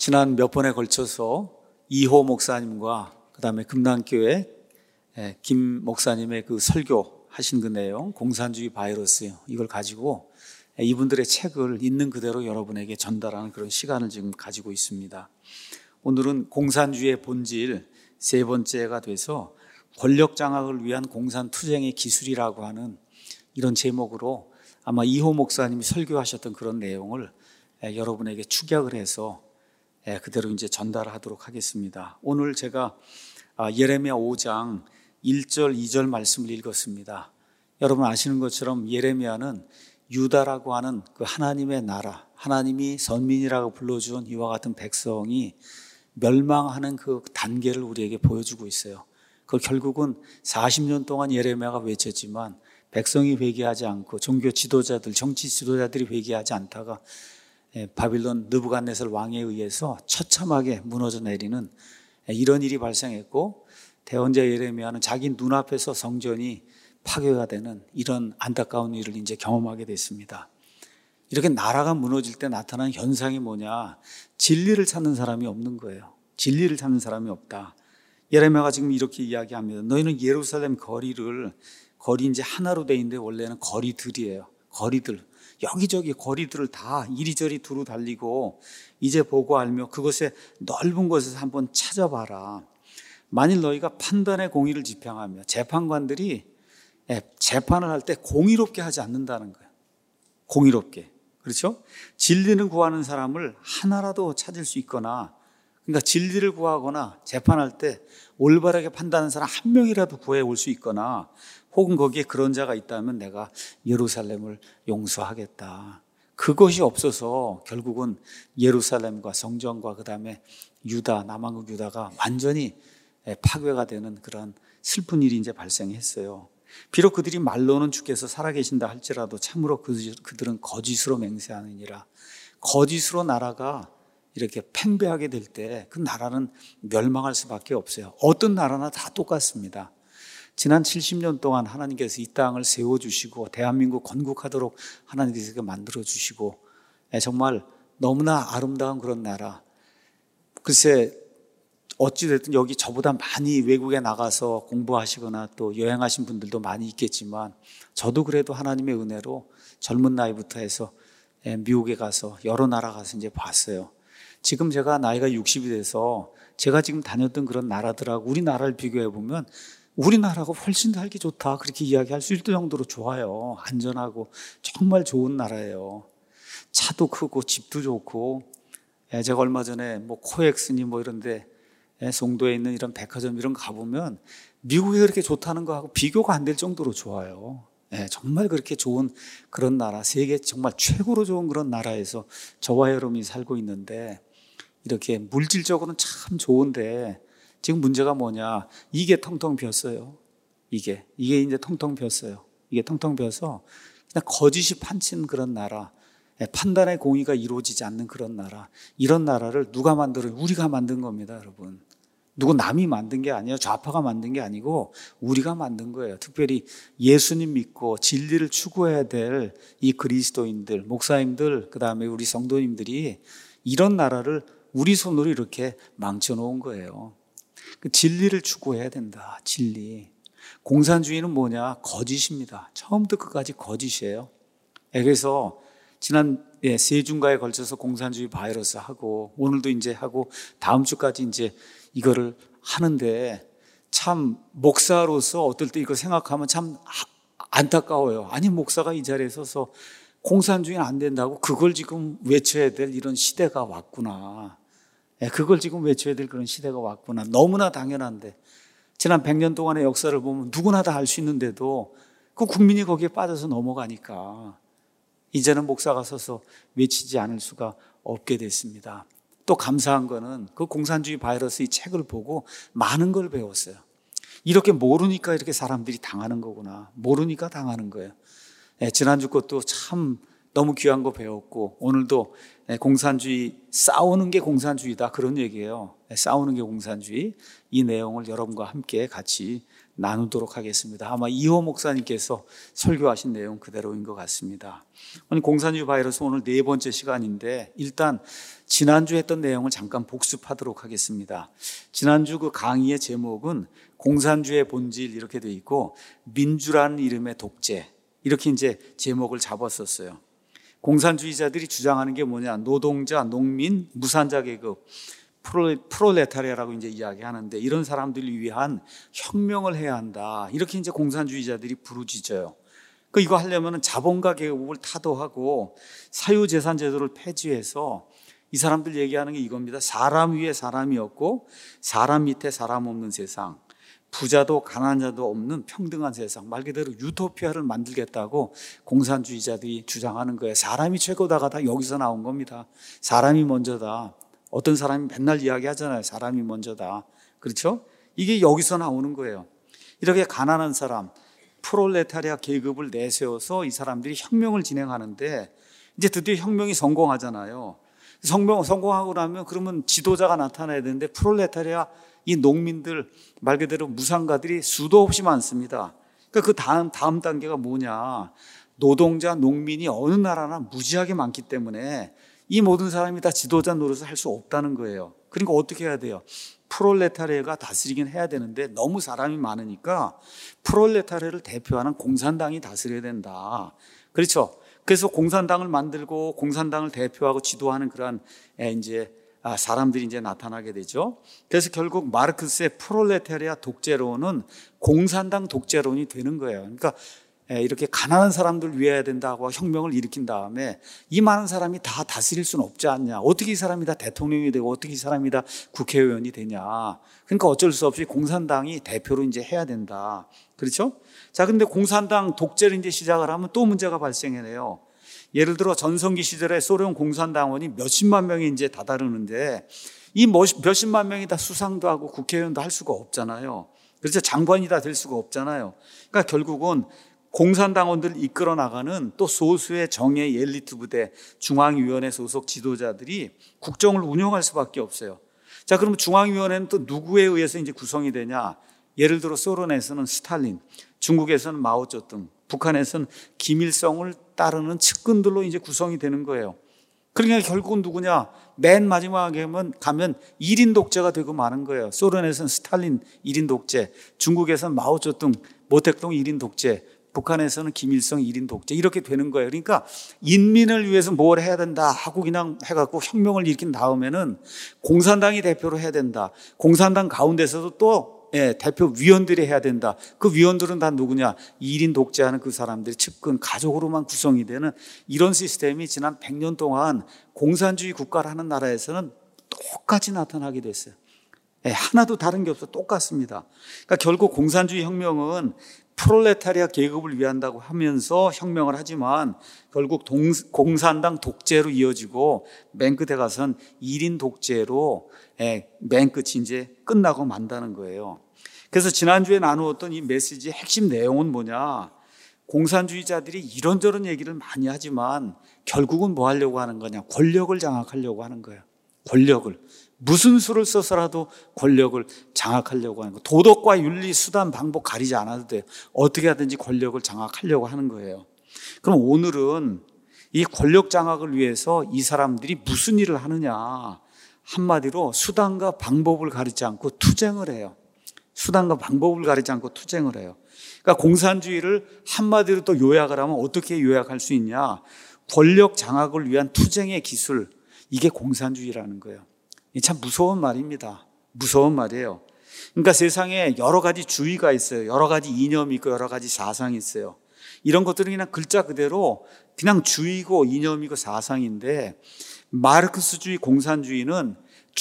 지난 몇 번에 걸쳐서 이호 목사님과 그다음에 금남교회 김 목사님의 그 설교하신 그 내용, 공산주의 바이러스, 이걸 가지고 이분들의 책을 있는 그대로 여러분에게 전달하는 그런 시간을 지금 가지고 있습니다. 오늘은 공산주의의 본질 세 번째가 돼서 권력 장악을 위한 공산투쟁의 기술이라고 하는 이런 제목으로 아마 이호 목사님이 설교하셨던 그런 내용을 여러분에게 축약을 해서 그대로 이제 전달하도록 하겠습니다. 오늘 제가 예레미야 5장 1절, 2절 말씀을 읽었습니다. 여러분 아시는 것처럼 예레미야는 유다라고 하는 그 하나님의 나라, 하나님이 선민이라고 불러준 이와 같은 백성이 멸망하는 그 단계를 우리에게 보여주고 있어요. 그 결국은 40년 동안 예레미야가 외쳤지만 백성이 회개하지 않고 종교 지도자들, 정치 지도자들이 회개하지 않다가 바빌론 느부갓네살 왕에 의해서 처참하게 무너져 내리는 이런 일이 발생했고, 대언자 예레미야는 자기 눈앞에서 성전이 파괴가 되는 이런 안타까운 일을 이제 경험하게 됐습니다. 이렇게 나라가 무너질 때 나타나는 현상이 뭐냐? 진리를 찾는 사람이 없는 거예요. 진리를 찾는 사람이 없다. 예레미야가 지금 이렇게 이야기합니다. 너희는 예루살렘 거리 이제 하나로 돼 있는데 원래는 거리들이에요. 거리들. 여기저기 거리들을 다 이리저리 두루 달리고 이제 보고 알며 그것의 넓은 곳에서 한번 찾아봐라. 만일 너희가 판단의 공의를 지향하며 재판관들이 재판을 할 때 공의롭게 하지 않는다는 거예요. 공의롭게. 그렇죠? 진리를 구하는 사람을 하나라도 찾을 수 있거나, 그러니까 진리를 구하거나 재판할 때 올바르게 판단하는 사람 한 명이라도 구해올 수 있거나, 혹은 거기에 그런 자가 있다면 내가 예루살렘을 용서하겠다. 그것이 없어서 결국은 예루살렘과 성전과 그다음에 유다, 남왕국 유다가 완전히 파괴가 되는 그런 슬픈 일이 이제 발생했어요. 비록 그들이 말로는 주께서 살아계신다 할지라도 참으로 그들은 거짓으로 맹세하느니라. 거짓으로 나라가 이렇게 팽배하게 될 때 그 나라는 멸망할 수밖에 없어요. 어떤 나라나 다 똑같습니다. 지난 70년 동안 하나님께서 이 땅을 세워주시고 대한민국 건국하도록 하나님께서 만들어주시고 정말 너무나 아름다운 그런 나라. 글쎄 어찌됐든 여기 저보다 많이 외국에 나가서 공부하시거나 또 여행하신 분들도 많이 있겠지만, 저도 그래도 하나님의 은혜로 젊은 나이부터 해서 미국에 가서 여러 나라 가서 이제 봤어요. 지금 제가 나이가 60이 돼서 제가 지금 다녔던 그런 나라들하고 우리나라를 비교해 보면 우리나라가 훨씬 더 살기 좋다, 그렇게 이야기할 수 있을 정도로 좋아요. 안전하고 정말 좋은 나라예요. 차도 크고 집도 좋고. 제가 얼마 전에 코엑스니 이런데 송도에 있는 이런 백화점 이런 거 가보면 미국이 그렇게 좋다는 거하고 비교가 안 될 정도로 좋아요. 정말 그렇게 좋은 그런 나라, 세계 정말 최고로 좋은 그런 나라에서 저와 여러분이 살고 있는데, 이렇게 물질적으로는 참 좋은데 지금 문제가 뭐냐? 이게 텅텅 비었어요. 이게 이제 텅텅 비었어요. 이게 텅텅 비어서 그냥 거짓이 판친 그런 나라, 판단의 공의가 이루어지지 않는 그런 나라. 이런 나라를 누가 만들어요? 우리가 만든 겁니다, 여러분. 누구 남이 만든 게 아니에요. 좌파가 만든 게 아니고 우리가 만든 거예요. 특별히 예수님 믿고 진리를 추구해야 될 이 그리스도인들, 목사님들, 그다음에 우리 성도님들이 이런 나라를 우리 손으로 이렇게 망쳐놓은 거예요. 그 진리를 추구해야 된다. 진리. 공산주의는 뭐냐? 거짓입니다. 처음부터 끝까지 거짓이에요. 그래서 지난 세 주간에 걸쳐서 공산주의 바이러스 하고 오늘도 이제 하고 다음 주까지 이제 이거를 하는데, 참 목사로서 어떨 때 이거 생각하면 참 안타까워요. 아니, 목사가 이 자리에 서서 공산주의는 안 된다고 그걸 지금 외쳐야 될 이런 시대가 왔구나. 그걸 지금 외쳐야 될 그런 시대가 왔구나. 너무나 당연한데, 지난 100년 동안의 역사를 보면 누구나 다 알 수 있는데도 그 국민이 거기에 빠져서 넘어가니까 이제는 목사가 서서 외치지 않을 수가 없게 됐습니다. 또 감사한 거는 그 공산주의 바이러스 이 책을 보고 많은 걸 배웠어요. 이렇게 모르니까 이렇게 사람들이 당하는 거구나. 모르니까 당하는 거예요. 지난주 것도 참 너무 귀한 거 배웠고, 오늘도 공산주의, 싸우는 게 공산주의다, 그런 얘기예요. 싸우는 게 공산주의. 이 내용을 여러분과 함께 같이 나누도록 하겠습니다. 아마 이호 목사님께서 설교하신 내용 그대로인 것 같습니다. 오늘 공산주의 바이러스 오늘 네 번째 시간인데 일단 지난주 했던 내용을 잠깐 복습하도록 하겠습니다. 지난주 그 강의의 제목은 공산주의 본질 이렇게 돼 있고 민주라는 이름의 독재 이렇게 이제 제목을 잡았었어요. 공산주의자들이 주장하는 게 뭐냐? 노동자, 농민, 무산자 계급, 프롤레타리아라고 이제 이야기하는데 이런 사람들을 위한 혁명을 해야 한다. 이렇게 이제 공산주의자들이 부르짖어요. 이거 하려면 자본가 계급을 타도하고 사유재산 제도를 폐지해서 이 사람들 얘기하는 게 이겁니다. 사람 위에 사람이 없고 사람 밑에 사람 없는 세상, 부자도 가난자도 없는 평등한 세상, 말 그대로 유토피아를 만들겠다고 공산주의자들이 주장하는 거예요. 사람이 최고다가 다 여기서 나온 겁니다. 사람이 먼저다. 어떤 사람이 맨날 이야기하잖아요. 사람이 먼저다. 그렇죠? 이게 여기서 나오는 거예요. 이렇게 가난한 사람, 프롤레타리아 계급을 내세워서 이 사람들이 혁명을 진행하는데 이제 드디어 혁명이 성공하잖아요. 성공하고 나면 그러면 지도자가 나타나야 되는데 프롤레타리아 이 농민들 말 그대로 무상가들이 수도 없이 많습니다. 그러니까 그 다음 단계가 뭐냐? 노동자, 농민이 어느 나라나 무지하게 많기 때문에 이 모든 사람이 다 지도자 노릇을 할 수 없다는 거예요. 그러니까 어떻게 해야 돼요? 프롤레타리아가 다스리긴 해야 되는데 너무 사람이 많으니까 프롤레타리아를 대표하는 공산당이 다스려야 된다. 그렇죠? 그래서 공산당을 만들고 공산당을 대표하고 지도하는 그러한 이제 사람들이 이제 나타나게 되죠. 그래서 결국 마르크스의 프롤레타리아 독재론은 공산당 독재론이 되는 거예요. 그러니까 이렇게 가난한 사람들 위해야 된다고 혁명을 일으킨 다음에 이 많은 사람이 다 다스릴 수는 없지 않냐. 어떻게 이 사람이 다 대통령이 되고 어떻게 이 사람이 다 국회의원이 되냐. 그러니까 어쩔 수 없이 공산당이 대표로 이제 해야 된다. 그렇죠? 자, 근데 공산당 독재를 이제 시작을 하면 또 문제가 발생해요. 예를 들어 전성기 시절에 소련 공산당원이 몇십만 명이 이제 다다르는데 이 몇십만 명이 다 수상도 하고 국회의원도 할 수가 없잖아요. 그렇죠? 장관이 다 될 수가 없잖아요. 그러니까 결국은 공산당원들을 이끌어 나가는 또 소수의 정예 엘리트 부대, 중앙위원회 소속 지도자들이 국정을 운영할 수밖에 없어요. 자, 그러면 중앙위원회는 또 누구에 의해서 이제 구성이 되냐? 예를 들어 소련에서는 스탈린, 중국에서는 마오쩌둥, 북한에서는 김일성을 따르는 측근들로 이제 구성이 되는 거예요. 그러니까 결국은 누구냐? 맨 마지막에 가면 1인 독재가 되고 마는 거예요. 소련에서는 스탈린 1인 독재, 중국에서는 마오쩌둥, 모택동 1인 독재, 북한에서는 김일성 1인 독재 이렇게 되는 거예요. 그러니까 인민을 위해서 뭘 해야 된다 하고 그냥 해갖고 혁명을 일으킨 다음에는 공산당이 대표로 해야 된다. 공산당 가운데서도 또 대표 위원들이 해야 된다. 그 위원들은 다 누구냐? 1인 독재하는 그 사람들이 측근, 가족으로만 구성이 되는 이런 시스템이 지난 100년 동안 공산주의 국가라는 나라에서는 똑같이 나타나게 됐어요. 하나도 다른 게 없어. 똑같습니다. 그러니까 결국 공산주의 혁명은 프롤레타리아 계급을 위한다고 하면서 혁명을 하지만 결국 공산당 독재로 이어지고 맨 끝에 가선 1인 독재로 맨 끝이 이제 끝나고 만다는 거예요. 그래서 지난주에 나누었던 이 메시지의 핵심 내용은 뭐냐? 공산주의자들이 이런저런 얘기를 많이 하지만 결국은 뭐 하려고 하는 거냐? 권력을 장악하려고 하는 거예요. 권력을. 무슨 수를 써서라도 권력을 장악하려고 하는 거예요. 도덕과 윤리, 수단, 방법 가리지 않아도 돼요. 어떻게 하든지 권력을 장악하려고 하는 거예요. 그럼 오늘은 이 권력 장악을 위해서 이 사람들이 무슨 일을 하느냐? 한마디로 수단과 방법을 가리지 않고 투쟁을 해요. 수단과 방법을 가리지 않고 투쟁을 해요. 그러니까 공산주의를 한마디로 또 요약을 하면 어떻게 요약할 수 있냐? 권력 장악을 위한 투쟁의 기술, 이게 공산주의라는 거예요. 참 무서운 말입니다. 무서운 말이에요. 그러니까 세상에 여러 가지 주의가 있어요. 여러 가지 이념이 있고 여러 가지 사상이 있어요. 이런 것들은 그냥 글자 그대로 그냥 주의고 이념이고 사상인데 마르크스주의 공산주의는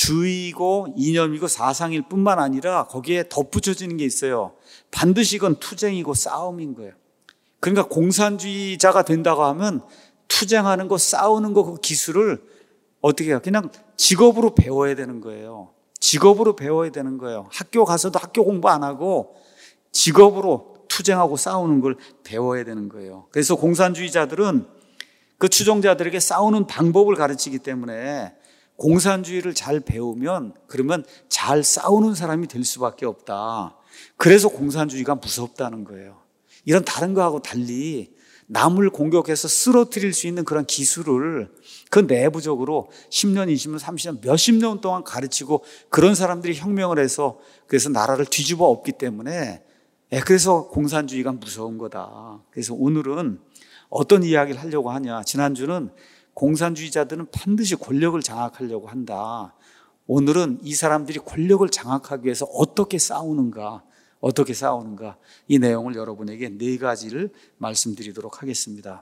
주의고 이념이고 사상일 뿐만 아니라 거기에 덧붙여지는 게 있어요. 반드시 이건 투쟁이고 싸움인 거예요. 그러니까 공산주의자가 된다고 하면 투쟁하는 거, 싸우는 거 그 기술을 어떻게 해요? 그냥 직업으로 배워야 되는 거예요. 직업으로 배워야 되는 거예요. 학교 가서도 학교 공부 안 하고 직업으로 투쟁하고 싸우는 걸 배워야 되는 거예요. 그래서 공산주의자들은 그 추종자들에게 싸우는 방법을 가르치기 때문에 공산주의를 잘 배우면 그러면 잘 싸우는 사람이 될 수밖에 없다. 그래서 공산주의가 무섭다는 거예요. 이런 다른 거하고 달리 남을 공격해서 쓰러뜨릴 수 있는 그런 기술을 그 내부적으로 10년, 20년, 30년, 몇십 년 동안 가르치고 그런 사람들이 혁명을 해서 그래서 나라를 뒤집어 엎기 때문에 그래서 공산주의가 무서운 거다. 그래서 오늘은 어떤 이야기를 하려고 하냐. 지난주는 공산주의자들은 반드시 권력을 장악하려고 한다. 오늘은 이 사람들이 권력을 장악하기 위해서 어떻게 싸우는가 이 내용을 여러분에게 4가지를 말씀드리도록 하겠습니다.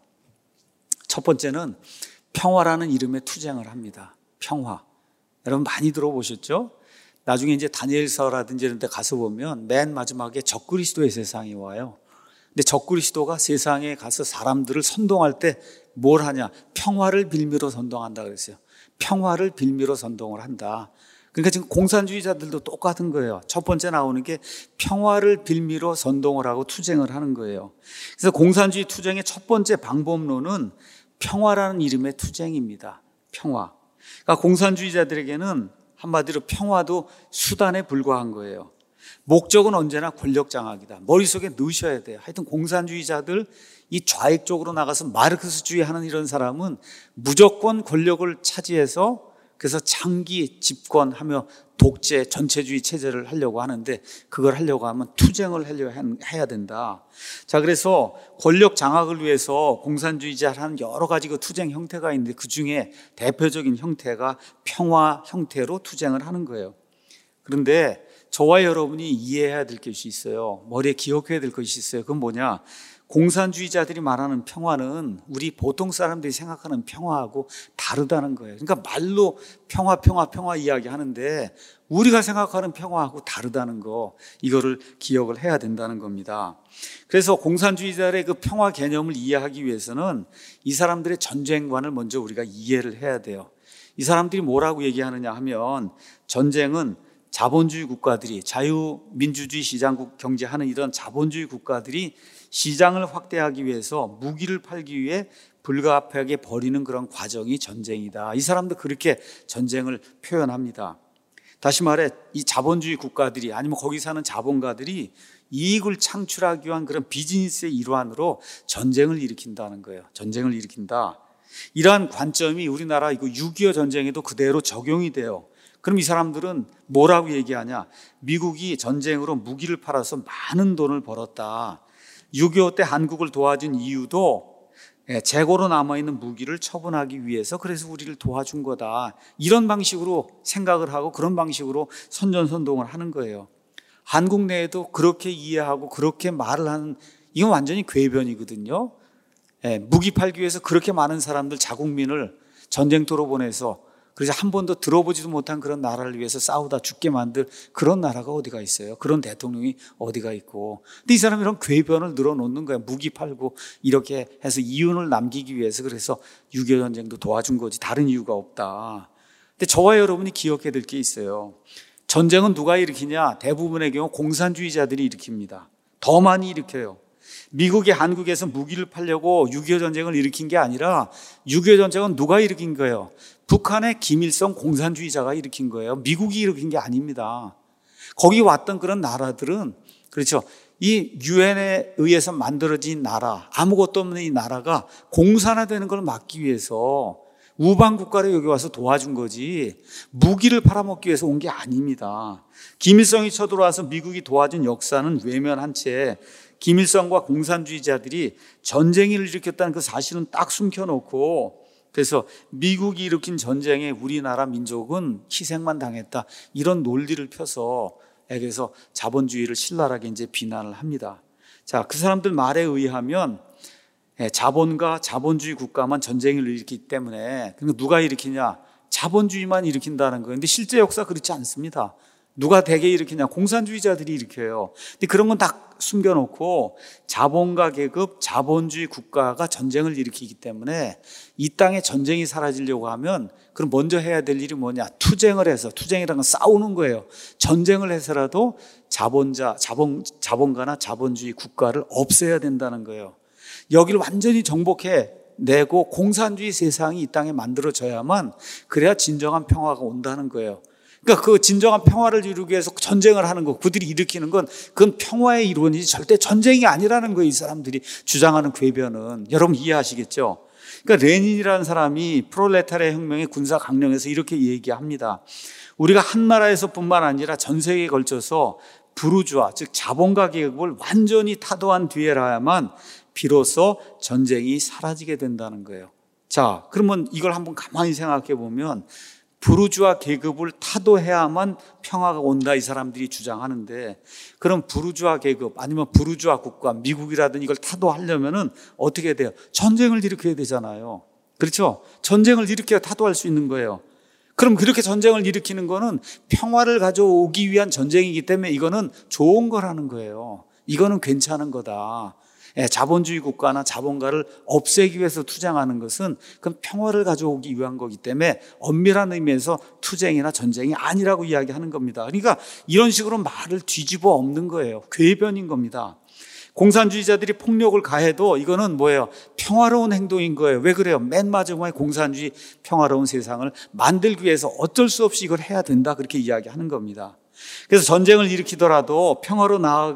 첫 번째는 평화라는 이름의 투쟁을 합니다. 평화. 여러분 많이 들어보셨죠? 나중에 이제 다니엘서라든지 이런 데 가서 보면 맨 마지막에 적그리스도의 세상이 와요. 근데 적그리스도가 세상에 가서 사람들을 선동할 때 뭘 하냐? 평화를 빌미로 선동한다 그랬어요. 평화를 빌미로 선동을 한다. 그러니까 지금 공산주의자들도 똑같은 거예요. 첫 번째 나오는 게 평화를 빌미로 선동을 하고 투쟁을 하는 거예요. 그래서 공산주의 투쟁의 첫 번째 방법론은 평화라는 이름의 투쟁입니다. 평화. 그러니까 공산주의자들에게는 한마디로 평화도 수단에 불과한 거예요. 목적은 언제나 권력 장악이다. 머릿속에 넣으셔야 돼요. 하여튼 공산주의자들, 이 좌익 쪽으로 나가서 마르크스주의 하는 이런 사람은 무조건 권력을 차지해서 그래서 장기 집권하며 독재, 전체주의 체제를 하려고 하는데 그걸 하려고 하면 투쟁을 해야 된다. 자, 그래서 권력 장악을 위해서 공산주의자를 하는 여러 가지 그 투쟁 형태가 있는데 그 중에 대표적인 형태가 평화 형태로 투쟁을 하는 거예요. 그런데 저와 여러분이 이해해야 될 것이 있어요. 머리에 기억해야 될 것이 있어요. 그건 뭐냐? 공산주의자들이 말하는 평화는 우리 보통 사람들이 생각하는 평화하고 다르다는 거예요. 그러니까 말로 평화 이야기하는데 우리가 생각하는 평화하고 다르다는 거, 이거를 기억을 해야 된다는 겁니다. 그래서 공산주의자들의 그 평화 개념을 이해하기 위해서는 이 사람들의 전쟁관을 먼저 우리가 이해를 해야 돼요. 이 사람들이 뭐라고 얘기하느냐 하면 전쟁은 자본주의 국가들이 자유민주주의 시장국 경제하는 이런 자본주의 국가들이 시장을 확대하기 위해서 무기를 팔기 위해 불가피하게 벌이는 그런 과정이 전쟁이다. 이 사람도 그렇게 전쟁을 표현합니다. 다시 말해 이 자본주의 국가들이 아니면 거기 사는 자본가들이 이익을 창출하기 위한 그런 비즈니스의 일환으로 전쟁을 일으킨다는 거예요. 전쟁을 일으킨다. 이러한 관점이 우리나라 이거 6.25 전쟁에도 그대로 적용이 돼요. 그럼 이 사람들은 뭐라고 얘기하냐? 미국이 전쟁으로 무기를 팔아서 많은 돈을 벌었다. 6.25 때 한국을 도와준 이유도 재고로 남아있는 무기를 처분하기 위해서 그래서 우리를 도와준 거다. 이런 방식으로 생각을 하고 그런 방식으로 선전선동을 하는 거예요. 한국 내에도 그렇게 이해하고 그렇게 말을 하는, 이건 완전히 궤변이거든요. 무기 팔기 위해서 그렇게 많은 사람들, 자국민을 전쟁터로 보내서 그래서 한 번도 들어보지도 못한 그런 나라를 위해서 싸우다 죽게 만들 그런 나라가 어디가 있어요? 그런 대통령이 어디가 있고. 근데 이 사람이 이런 궤변을 늘어놓는 거야. 무기 팔고 이렇게 해서 이윤을 남기기 위해서 그래서 6.25 전쟁도 도와준 거지 다른 이유가 없다. 근데 저와 여러분이 기억해야 될 게 있어요. 전쟁은 누가 일으키냐? 대부분의 경우 공산주의자들이 일으킵니다. 더 많이 일으켜요. 미국이 한국에서 무기를 팔려고 6.25 전쟁을 일으킨 게 아니라 6.25 전쟁은 누가 일으킨 거예요? 북한의 김일성 공산주의자가 일으킨 거예요. 미국이 일으킨 게 아닙니다. 거기 왔던 그런 나라들은 그렇죠. 이 유엔에 의해서 만들어진 나라, 아무것도 없는 이 나라가 공산화되는 걸 막기 위해서 우방 국가를 여기 와서 도와준 거지 무기를 팔아먹기 위해서 온 게 아닙니다. 김일성이 쳐들어와서 미국이 도와준 역사는 외면한 채 김일성과 공산주의자들이 전쟁을 일으켰다는 그 사실은 딱 숨겨놓고 그래서 미국이 일으킨 전쟁에 우리나라 민족은 희생만 당했다. 이런 논리를 펴서 그래서 자본주의를 신랄하게 이제 비난을 합니다. 자, 그 사람들 말에 의하면 자본과 자본주의 국가만 전쟁을 일으키기 때문에 그러니까 누가 일으키냐? 자본주의만 일으킨다는 거예요. 근데 실제 역사 그렇지 않습니다. 누가 대개 일으키냐? 공산주의자들이 일으켜요. 근데 그런 건 다 숨겨놓고 자본가 계급, 자본주의 국가가 전쟁을 일으키기 때문에 이 땅에 전쟁이 사라지려고 하면 그럼 먼저 해야 될 일이 뭐냐? 투쟁을 해서, 투쟁이라는 건 싸우는 거예요. 전쟁을 해서라도 자본가나 자본주의 국가를 없애야 된다는 거예요. 여기를 완전히 정복해 내고 공산주의 세상이 이 땅에 만들어져야만 그래야 진정한 평화가 온다는 거예요. 그러니까 그 진정한 평화를 이루기 위해서 전쟁을 하는 거, 그들이 일으키는 건 그건 평화의 일원이지 절대 전쟁이 아니라는 거예요. 이 사람들이 주장하는 궤변은. 여러분 이해하시겠죠? 그러니까 레닌이라는 사람이 프롤레타리아 혁명의 군사 강령에서 이렇게 얘기합니다. 우리가 한 나라에서뿐만 아니라 전 세계에 걸쳐서 부르주아, 즉 자본가 계급을 완전히 타도한 뒤에라야만 비로소 전쟁이 사라지게 된다는 거예요. 자, 그러면 이걸 한번 가만히 생각해 보면 부르주아 계급을 타도해야만 평화가 온다 이 사람들이 주장하는데, 그럼 부르주아 계급 아니면 부르주아 국가, 미국이라든 이걸 타도하려면은 어떻게 돼요? 전쟁을 일으켜야 되잖아요. 그렇죠? 전쟁을 일으켜야 타도할 수 있는 거예요. 그럼 그렇게 전쟁을 일으키는 거는 평화를 가져오기 위한 전쟁이기 때문에 이거는 좋은 거라는 거예요. 이거는 괜찮은 거다. 자본주의 국가나 자본가를 없애기 위해서 투쟁하는 것은 그건 평화를 가져오기 위한 거기 때문에 엄밀한 의미에서 투쟁이나 전쟁이 아니라고 이야기하는 겁니다. 그러니까 이런 식으로 말을 뒤집어 엎는 거예요. 궤변인 겁니다. 공산주의자들이 폭력을 가해도 이거는 뭐예요? 평화로운 행동인 거예요. 왜 그래요? 맨 마지막에 공산주의 평화로운 세상을 만들기 위해서 어쩔 수 없이 이걸 해야 된다, 그렇게 이야기하는 겁니다. 그래서 전쟁을 일으키더라도 평화로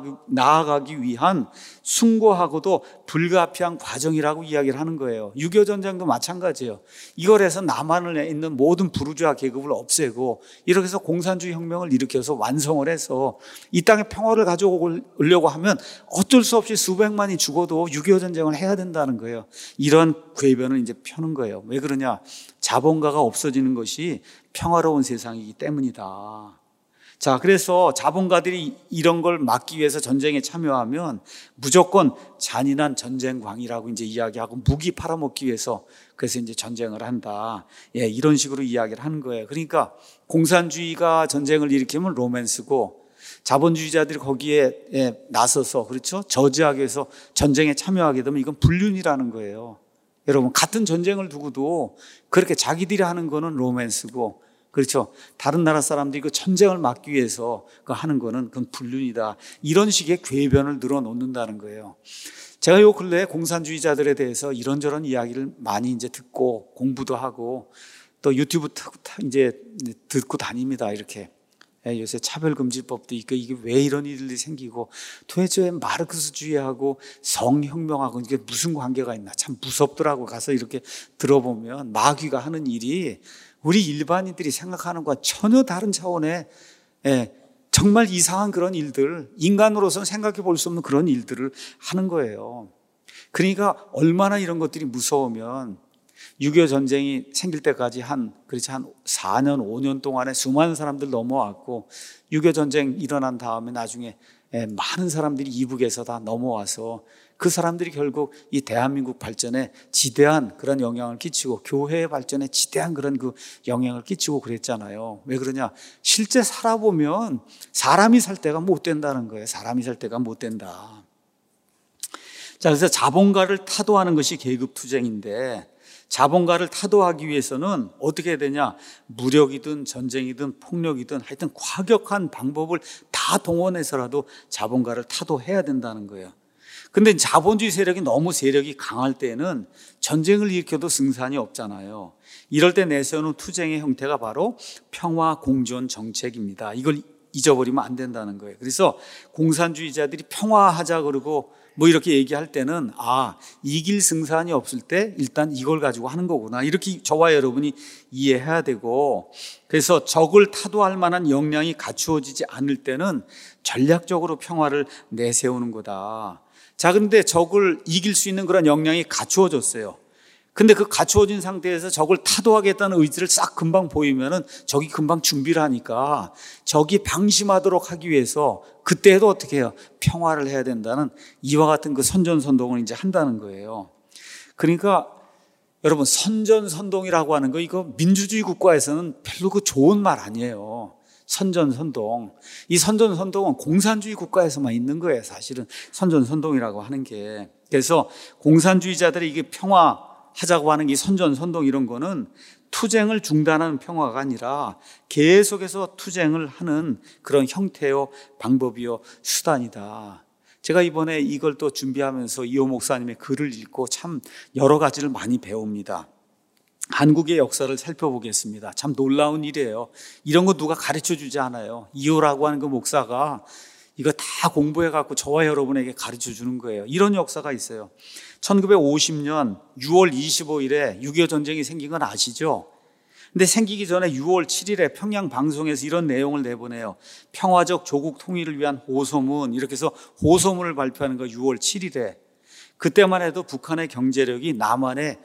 나아가기 위한 숭고하고도 불가피한 과정이라고 이야기를 하는 거예요. 6.25 전쟁도 마찬가지예요. 이걸 해서 남한에 있는 모든 부르주아 계급을 없애고 이렇게 해서 공산주의 혁명을 일으켜서 완성을 해서 이 땅에 평화를 가져오려고 하면 어쩔 수 없이 수백만이 죽어도 6.25 전쟁을 해야 된다는 거예요. 이런 궤변을 이제 펴는 거예요. 왜 그러냐? 자본가가 없어지는 것이 평화로운 세상이기 때문이다. 자, 그래서 자본가들이 이런 걸 막기 위해서 전쟁에 참여하면 무조건 잔인한 전쟁광이라고 이제 이야기하고 무기 팔아먹기 위해서 그래서 이제 전쟁을 한다. 예, 이런 식으로 이야기를 하는 거예요. 그러니까 공산주의가 전쟁을 일으키면 로맨스고 자본주의자들이 거기에 나서서 그렇죠? 저지하기 위해서 전쟁에 참여하게 되면 이건 불륜이라는 거예요. 여러분, 같은 전쟁을 두고도 그렇게 자기들이 하는 거는 로맨스고, 그렇죠? 다른 나라 사람들이 그 전쟁을 막기 위해서 그 하는 거는 그건 불륜이다. 이런 식의 궤변을 늘어놓는다는 거예요. 제가 요 근래에 공산주의자들에 대해서 이런저런 이야기를 많이 이제 듣고 공부도 하고 또 유튜브 이제 듣고 다닙니다. 이렇게. 요새 차별금지법도 있고 이게 왜 이런 일들이 생기고 도대체 마르크스주의하고 성혁명하고 이게 무슨 관계가 있나 참 무섭더라고. 가서 이렇게 들어보면 마귀가 하는 일이 우리 일반인들이 생각하는 것과 전혀 다른 차원의 정말 이상한 그런 일들, 인간으로서는 생각해 볼 수 없는 그런 일들을 하는 거예요. 그러니까 얼마나 이런 것들이 무서우면 6.25 전쟁이 생길 때까지 그렇지 한 4년, 5년 동안에 수많은 사람들 넘어왔고 6.25 전쟁 일어난 다음에 나중에 많은 사람들이 이북에서 다 넘어와서 그 사람들이 결국 이 대한민국 발전에 지대한 그런 영향을 끼치고 교회의 발전에 지대한 그런 그 영향을 끼치고 그랬잖아요. 왜 그러냐? 실제 살아보면 사람이 살 때가 못 된다는 거예요. 사람이 살 때가 못 된다. 자, 그래서 자본가를 타도하는 것이 계급투쟁인데 자본가를 타도하기 위해서는 어떻게 해야 되냐? 무력이든 전쟁이든 폭력이든 하여튼 과격한 방법을 다 동원해서라도 자본가를 타도해야 된다는 거예요. 근데 자본주의 세력이 너무 세력이 강할 때는 전쟁을 일으켜도 승산이 없잖아요. 이럴 때 내세우는 투쟁의 형태가 바로 평화 공존 정책입니다. 이걸 잊어버리면 안 된다는 거예요. 그래서 공산주의자들이 평화하자 그러고 뭐 이렇게 얘기할 때는 이길 승산이 없을 때 일단 이걸 가지고 하는 거구나. 이렇게 저와 여러분이 이해해야 되고, 그래서 적을 타도할 만한 역량이 갖추어지지 않을 때는 전략적으로 평화를 내세우는 거다. 자, 근데 적을 이길 수 있는 그런 역량이 갖추어졌어요. 근데 그 갖추어진 상태에서 적을 타도하겠다는 의지를 싹 금방 보이면은 적이 금방 준비를 하니까 적이 방심하도록 하기 위해서 그때도 어떻게 해요? 평화를 해야 된다는 이와 같은 그 선전선동을 이제 한다는 거예요. 그러니까 여러분, 선전선동이라고 하는 거 이거 민주주의 국가에서는 별로 그 좋은 말 아니에요. 선전선동. 이 선전선동은 공산주의 국가에서만 있는 거예요. 사실은 선전선동이라고 하는 게. 그래서 공산주의자들이 이게 평화하자고 하는 이 선전선동 이런 거는 투쟁을 중단하는 평화가 아니라 계속해서 투쟁을 하는 그런 형태요, 방법이요, 수단이다. 제가 이번에 이걸 또 준비하면서 이호 목사님의 글을 읽고 참 여러 가지를 많이 배웁니다. 한국의 역사를 살펴보겠습니다. 참 놀라운 일이에요. 이런 거 누가 가르쳐 주지 않아요. 이호라고 하는 그 목사가 이거 다 공부해갖고 저와 여러분에게 가르쳐 주는 거예요. 이런 역사가 있어요. 1950년 6월 25일에 6.25 전쟁이 생긴 건 아시죠? 근데 생기기 전에 6월 7일에 평양 방송에서 이런 내용을 내보내요. 평화적 조국 통일을 위한 호소문, 이렇게 해서 호소문을 발표하는 거 6월 7일에. 그때만 해도 북한의 경제력이 남한의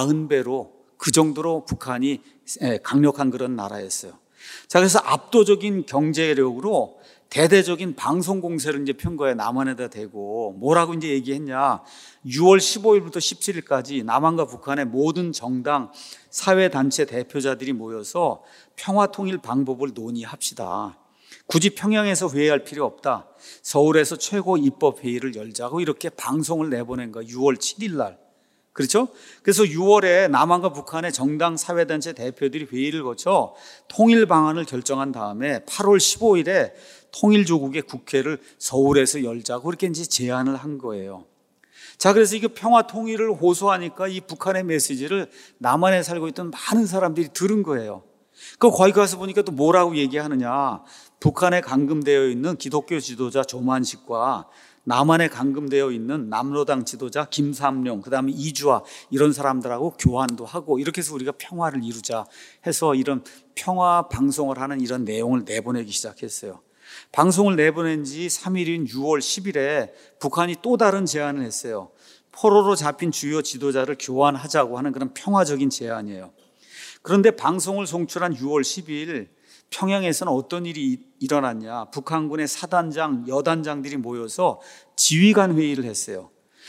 40배로, 그 정도로 북한이 강력한 그런 나라였어요. 자, 그래서 압도적인 경제력으로 대대적인 방송 공세를 이제 편 거예요. 남한에다 대고. 뭐라고 이제 얘기했냐. 6월 15일부터 17일까지 남한과 북한의 모든 정당, 사회단체 대표자들이 모여서 평화 통일 방법을 논의합시다. 굳이 평양에서 회의할 필요 없다. 서울에서 최고 입법 회의를 열자고 이렇게 방송을 내보낸 거예요. 6월 7일 날. 그렇죠? 그래서 6월에 남한과 북한의 정당 사회단체 대표들이 회의를 거쳐 통일 방안을 결정한 다음에 8월 15일에 통일조국의 국회를 서울에서 열자고 그렇게 이제 제안을 한 거예요. 자, 그래서 이거 평화 통일을 호소하니까 이 북한의 메시지를 남한에 살고 있던 많은 사람들이 들은 거예요. 그 거기 가서 보니까 또 뭐라고 얘기하느냐. 북한에 감금되어 있는 기독교 지도자 조만식과 남한에 감금되어 있는 남로당 지도자 김삼룡, 그다음에 이주화 이런 사람들하고 교환도 하고 이렇게 해서 우리가 평화를 이루자 해서 이런 평화 방송을 하는 이런 내용을 내보내기 시작했어요. 방송을 내보낸 지 3일인 6월 10일에 북한이 또 다른 제안을 했어요. 포로로 잡힌 주요 지도자를 교환하자고 하는 그런 평화적인 제안이에요. 그런데 방송을 송출한 6월 10일 평양에서는 어떤 일이 일어났냐. 북한군의 사단장, 여단장들이 모여서 지휘관 회의를 했어요.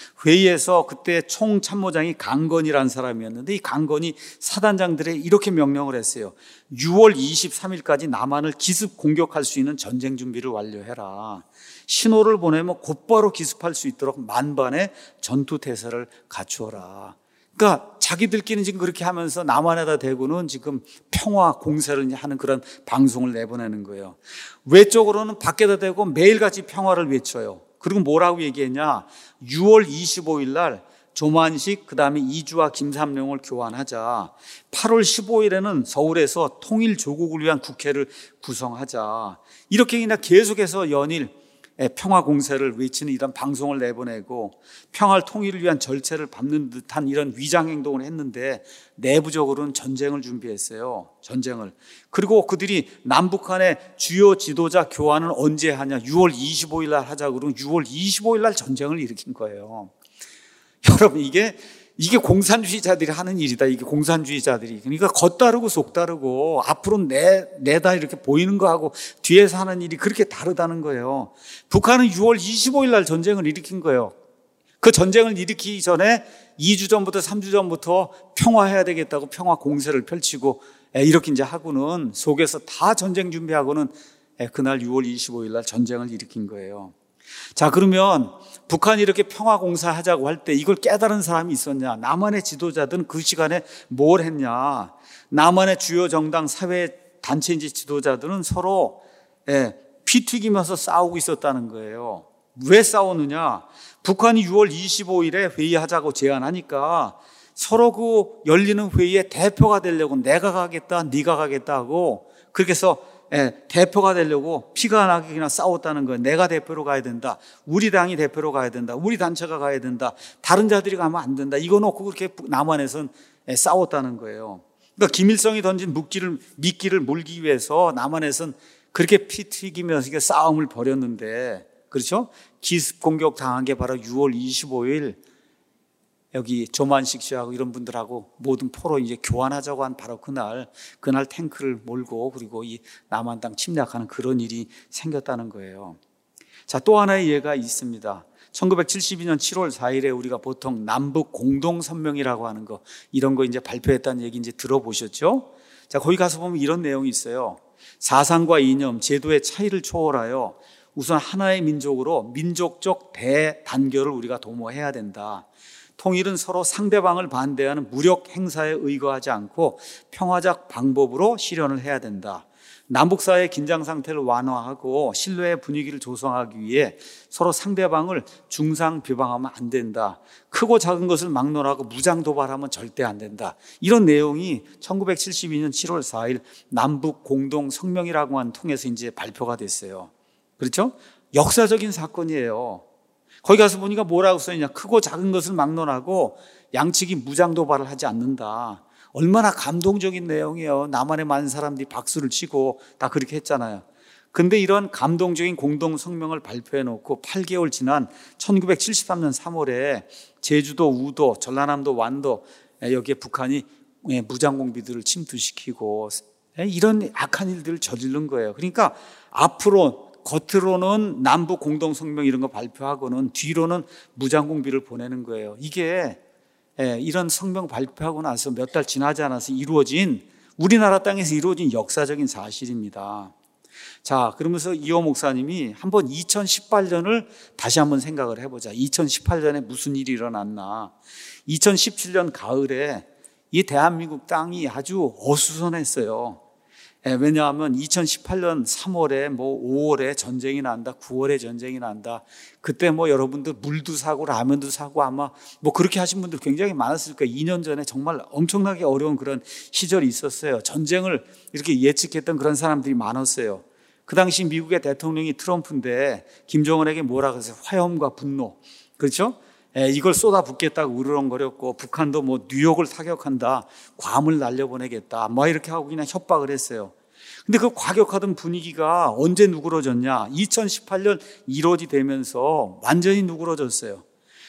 회의에서 그때 총참모장이 강건이라는 사람이었는데 이 강건이 사단장들에 이렇게 명령을 했어요. 6월 23일까지 남한을 기습 공격할 수 있는 전쟁 준비를 완료해라. 신호를 보내면 곧바로 기습할 수 있도록 만반의 전투태세를 갖추어라. 그러니까 자기들끼리는 지금 그렇게 하면서 남한에다 대고는 지금 평화 공세를 하는 그런 방송을 내보내는 거예요. 외적으로는 밖에다 대고 매일같이 평화를 외쳐요. 그리고 뭐라고 얘기했냐. 6월 25일 날 조만식 그다음에 이주와 김삼룡을 교환하자. 8월 15일에는 서울에서 통일조국을 위한 국회를 구성하자. 이렇게 그냥 계속해서 연일 평화 공세를 외치는 이런 방송을 내보내고 평화 통일을 위한 절차를 밟는 듯한 이런 위장 행동을 했는데 내부적으로는 전쟁을 준비했어요. 전쟁을. 그리고 그들이 남북한의 주요 지도자 교환은 언제 하냐. 6월 25일 날 하자고 그러면 6월 25일 날 전쟁을 일으킨 거예요. 여러분 이게 공산주의자들이 하는 일이다. 이게 공산주의자들이. 그러니까 겉다르고 속다르고 앞으로 내다 이렇게 보이는 거하고 뒤에서 하는 일이 그렇게 다르다는 거예요. 북한은 6월 25일 날 전쟁을 일으킨 거예요. 그 전쟁을 일으키기 전에 2주 전부터 3주 전부터 평화해야 되겠다고 평화 공세를 펼치고 이렇게 이제 하고는 속에서 다 전쟁 준비하고는 그날 6월 25일 날 전쟁을 일으킨 거예요. 자, 그러면 북한이 이렇게 평화 공사하자고 할 때 이걸 깨달은 사람이 있었냐? 남한의 지도자들은 그 시간에 뭘 했냐? 남한의 주요 정당 사회 단체인지 지도자들은 서로 피 튀기면서 싸우고 있었다는 거예요. 왜 싸우느냐? 북한이 6월 25일에 회의하자고 제안하니까 서로 그 열리는 회의에 대표가 되려고 내가 가겠다, 네가 가겠다 하고 그렇게 해서 대표가 되려고 피가 나게 그냥 싸웠다는 거예요. 내가 대표로 가야 된다. 우리 당이 대표로 가야 된다. 우리 단체가 가야 된다. 다른 자들이 가면 안 된다. 이거 놓고 그렇게 남한에서는 싸웠다는 거예요. 그러니까 김일성이 던진 미끼를 물기 위해서 남한에서는 그렇게 피 튀기면서 싸움을 벌였는데, 그렇죠? 기습 공격 당한 게 바로 6월 25일 여기 조만식 씨하고 이런 분들하고 모든 포로 이제 교환하자고 한 바로 그날 탱크를 몰고 그리고 이 남한 땅 침략하는 그런 일이 생겼다는 거예요. 자, 또 하나의 예가 있습니다. 1972년 7월 4일에 우리가 보통 남북 공동선명이라고 하는 거 이런 거 이제 발표했다는 얘기 이제 들어보셨죠? 자, 거기 가서 보면 이런 내용이 있어요. 사상과 이념, 제도의 차이를 초월하여 우선 하나의 민족으로 민족적 대단결을 우리가 도모해야 된다. 통일은 서로 상대방을 반대하는 무력 행사에 의거하지 않고 평화적 방법으로 실현을 해야 된다. 남북사이의 긴장 상태를 완화하고 신뢰의 분위기를 조성하기 위해 서로 상대방을 중상 비방하면 안 된다. 크고 작은 것을 막론하고 무장 도발하면 절대 안 된다. 이런 내용이 1972년 7월 4일 남북 공동 성명이라고 한 통해서 이제 발표가 됐어요. 그렇죠? 역사적인 사건이에요. 거기 가서 보니까 뭐라고 써있냐. 크고 작은 것을 막론하고 양측이 무장 도발을 하지 않는다. 얼마나 감동적인 내용이에요. 남한의 많은 사람들이 박수를 치고 다 그렇게 했잖아요. 근데 이런 감동적인 공동 성명을 발표해 놓고 8개월 지난 1973년 3월에 제주도, 우도, 전라남도, 완도 여기에 북한이 무장 공비들을 침투시키고 이런 악한 일들을 저지른 거예요. 그러니까 앞으로 겉으로는 남북 공동 성명 이런 거 발표하고는 뒤로는 무장 공비를 보내는 거예요. 이게 이런 성명 발표하고 나서 몇 달 지나지 않아서 이루어진 우리나라 땅에서 이루어진 역사적인 사실입니다. 자, 그러면서 이호 목사님이 한번 2018년을 다시 한번 생각을 해보자. 2018년에 무슨 일이 일어났나. 2017년 가을에 이 대한민국 땅이 아주 어수선했어요. 왜냐하면 2018년 3월에 5월에 전쟁이 난다, 9월에 전쟁이 난다. 그때 여러분들 물도 사고 라면도 사고 아마 그렇게 하신 분들 굉장히 많았을 거예요. 2년 전에 정말 엄청나게 어려운 그런 시절이 있었어요. 전쟁을 이렇게 예측했던 그런 사람들이 많았어요. 그 당시 미국의 대통령이 트럼프인데 김정은에게 뭐라 그랬어요? 화염과 분노. 그렇죠? 이걸 쏟아붓겠다고 으르렁거렸고 북한도 뉴욕을 타격한다, 괌을 날려보내겠다 이렇게 하고 그냥 협박을 했어요. 근데 그 과격하던 분위기가 언제 누그러졌냐? 2018년 1월이 되면서 완전히 누그러졌어요.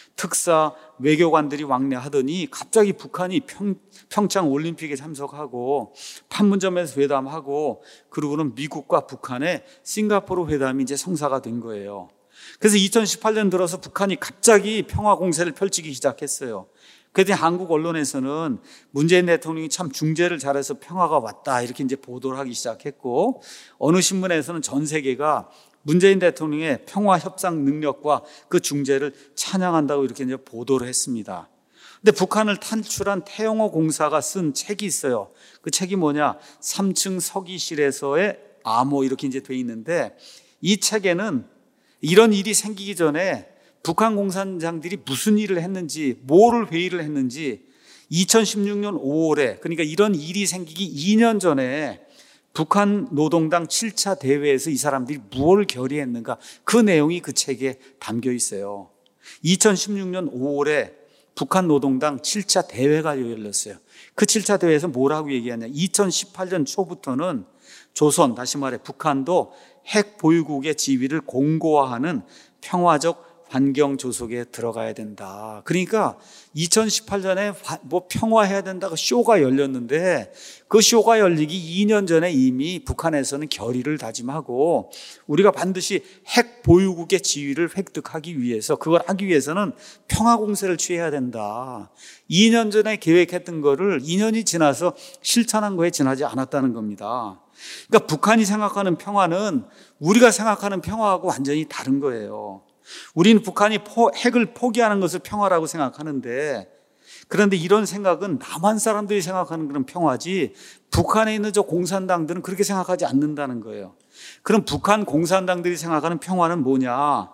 특사 외교관들이 왕래하더니 갑자기 북한이 평창 올림픽에 참석하고 판문점에서 회담하고 그러고는 미국과 북한의 싱가포르 회담이 이제 성사가 된 거예요. 그래서 2018년 들어서 북한이 갑자기 평화 공세를 펼치기 시작했어요. 그랬더니 한국 언론에서는 문재인 대통령이 참 중재를 잘해서 평화가 왔다 이렇게 이제 보도를 하기 시작했고, 어느 신문에서는 전 세계가 문재인 대통령의 평화 협상 능력과 그 중재를 찬양한다고 이렇게 이제 보도를 했습니다. 근데 북한을 탈출한 태영호 공사가 쓴 책이 있어요. 그 책이 뭐냐? 3층 서기실에서의 암호 이렇게 이제 돼 있는데, 이 책에는 이런 일이 생기기 전에 북한 공산장들이 무슨 일을 했는지, 뭐를 회의를 했는지, 2016년 5월에 그러니까 이런 일이 생기기 2년 전에 북한 노동당 7차 대회에서 이 사람들이 무엇을 결의했는가, 그 내용이 그 책에 담겨 있어요. 2016년 5월에 북한 노동당 7차 대회가 열렸어요. 그 7차 대회에서 뭐라고 얘기하냐? 2018년 초부터는 조선, 다시 말해 북한도 핵 보유국의 지위를 공고화하는 평화적 환경 조속에 들어가야 된다. 그러니까 2018년에 평화해야 된다고 쇼가 열렸는데, 그 쇼가 열리기 2년 전에 이미 북한에서는 결의를 다짐하고 우리가 반드시 핵 보유국의 지위를 획득하기 위해서, 그걸 하기 위해서는 평화 공세를 취해야 된다. 2년 전에 계획했던 거를 2년이 지나서 실천한 거에 지나지 않았다는 겁니다. 그러니까 북한이 생각하는 평화는 우리가 생각하는 평화하고 완전히 다른 거예요. 우리는 북한이 핵을 포기하는 것을 평화라고 생각하는데, 그런데 이런 생각은 남한 사람들이 생각하는 그런 평화지 북한에 있는 저 공산당들은 그렇게 생각하지 않는다는 거예요. 그럼 북한 공산당들이 생각하는 평화는 뭐냐?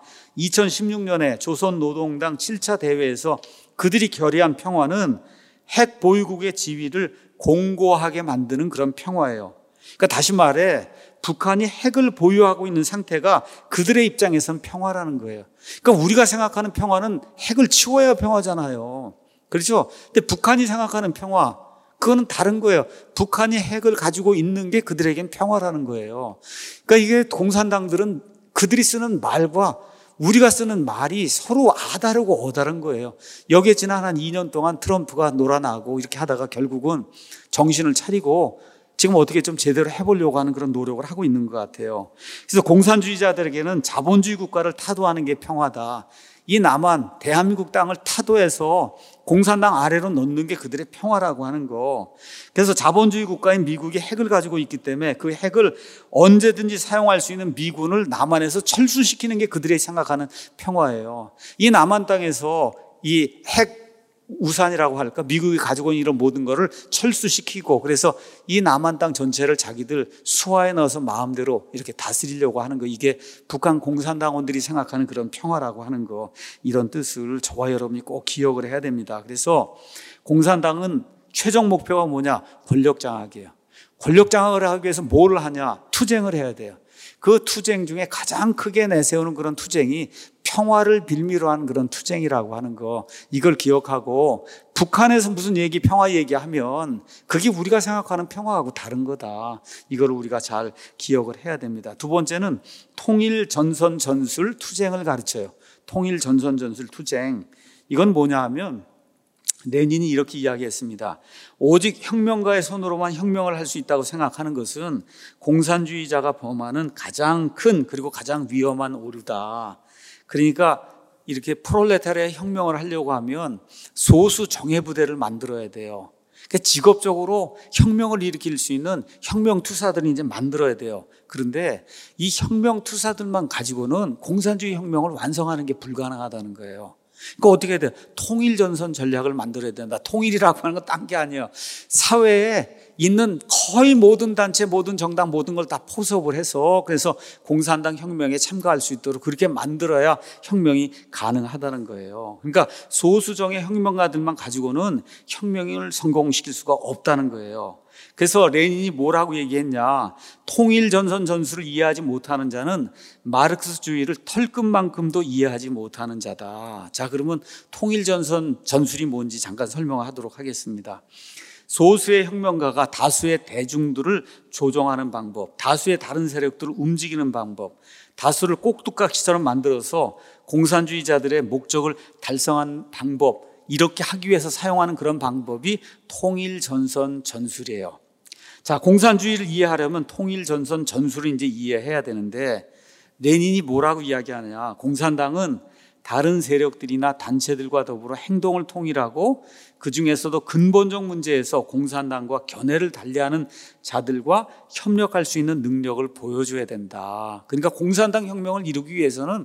2016년에 조선노동당 7차 대회에서 그들이 결의한 평화는 핵 보유국의 지위를 공고하게 만드는 그런 평화예요. 그러니까 다시 말해 북한이 핵을 보유하고 있는 상태가 그들의 입장에서는 평화라는 거예요. 그러니까 우리가 생각하는 평화는 핵을 치워야 평화잖아요. 그렇죠? 근데 북한이 생각하는 평화, 그거는 다른 거예요. 북한이 핵을 가지고 있는 게 그들에겐 평화라는 거예요. 그러니까 이게 공산당들은 그들이 쓰는 말과 우리가 쓰는 말이 서로 아다르고 어다른 거예요. 여기에 지난 한 2년 동안 트럼프가 놀아나고 이렇게 하다가 결국은 정신을 차리고 지금 어떻게 좀 제대로 해보려고 하는 그런 노력을 하고 있는 것 같아요. 그래서 공산주의자들에게는 자본주의 국가를 타도하는 게 평화다. 이 남한, 대한민국 땅을 타도해서 공산당 아래로 놓는 게 그들의 평화라고 하는 거. 그래서 자본주의 국가인 미국이 핵을 가지고 있기 때문에 그 핵을 언제든지 사용할 수 있는 미군을 남한에서 철수시키는 게 그들이 생각하는 평화예요. 이 남한 땅에서 이 핵 우산이라고 할까? 미국이 가지고 있는 이런 모든 거를 철수시키고 그래서 이 남한 땅 전체를 자기들 수하에 넣어서 마음대로 이렇게 다스리려고 하는 거, 이게 북한 공산당원들이 생각하는 그런 평화라고 하는 거, 이런 뜻을 저와 여러분이 꼭 기억을 해야 됩니다. 그래서 공산당은 최종 목표가 뭐냐? 권력 장악이에요. 권력 장악을 하기 위해서 뭘 하냐? 투쟁을 해야 돼요. 그 투쟁 중에 가장 크게 내세우는 그런 투쟁이 평화를 빌미로 한 그런 투쟁이라고 하는 거, 이걸 기억하고 북한에서 무슨 평화 얘기하면 그게 우리가 생각하는 평화하고 다른 거다. 이걸 우리가 잘 기억을 해야 됩니다. 두 번째는 통일 전선 전술 투쟁을 가르쳐요. 통일 전선 전술 투쟁. 이건 뭐냐 하면 레닌이 이렇게 이야기했습니다. 오직 혁명가의 손으로만 혁명을 할 수 있다고 생각하는 것은 공산주의자가 범하는 가장 큰 그리고 가장 위험한 오류다. 그러니까 이렇게 프롤레타리아의 혁명을 하려고 하면 소수 정예부대를 만들어야 돼요. 그러니까 직업적으로 혁명을 일으킬 수 있는 혁명투사들을 이제 만들어야 돼요. 그런데 이 혁명투사들만 가지고는 공산주의 혁명을 완성하는 게 불가능하다는 거예요. 그러니까 어떻게 해야 돼요? 통일전선 전략을 만들어야 된다. 통일이라고 하는 건 딴 게 아니에요. 사회에 있는 거의 모든 단체, 모든 정당, 모든 걸 다 포섭을 해서 그래서 공산당 혁명에 참가할 수 있도록 그렇게 만들어야 혁명이 가능하다는 거예요. 그러니까 소수정의 혁명가들만 가지고는 혁명을 성공시킬 수가 없다는 거예요. 그래서 레닌이 뭐라고 얘기했냐? 통일전선 전술을 이해하지 못하는 자는 마르크스주의를 털끝만큼도 이해하지 못하는 자다. 자, 그러면 통일전선 전술이 뭔지 잠깐 설명하도록 하겠습니다. 소수의 혁명가가 다수의 대중들을 조종하는 방법, 다수의 다른 세력들을 움직이는 방법, 다수를 꼭두각시처럼 만들어서 공산주의자들의 목적을 달성한 방법, 이렇게 하기 위해서 사용하는 그런 방법이 통일전선 전술이에요. 자, 공산주의를 이해하려면 통일전선 전술을 이제 이해해야 되는데 레닌이 뭐라고 이야기하느냐? 공산당은 다른 세력들이나 단체들과 더불어 행동을 통일하고 그 중에서도 근본적 문제에서 공산당과 견해를 달리하는 자들과 협력할 수 있는 능력을 보여줘야 된다. 그러니까 공산당 혁명을 이루기 위해서는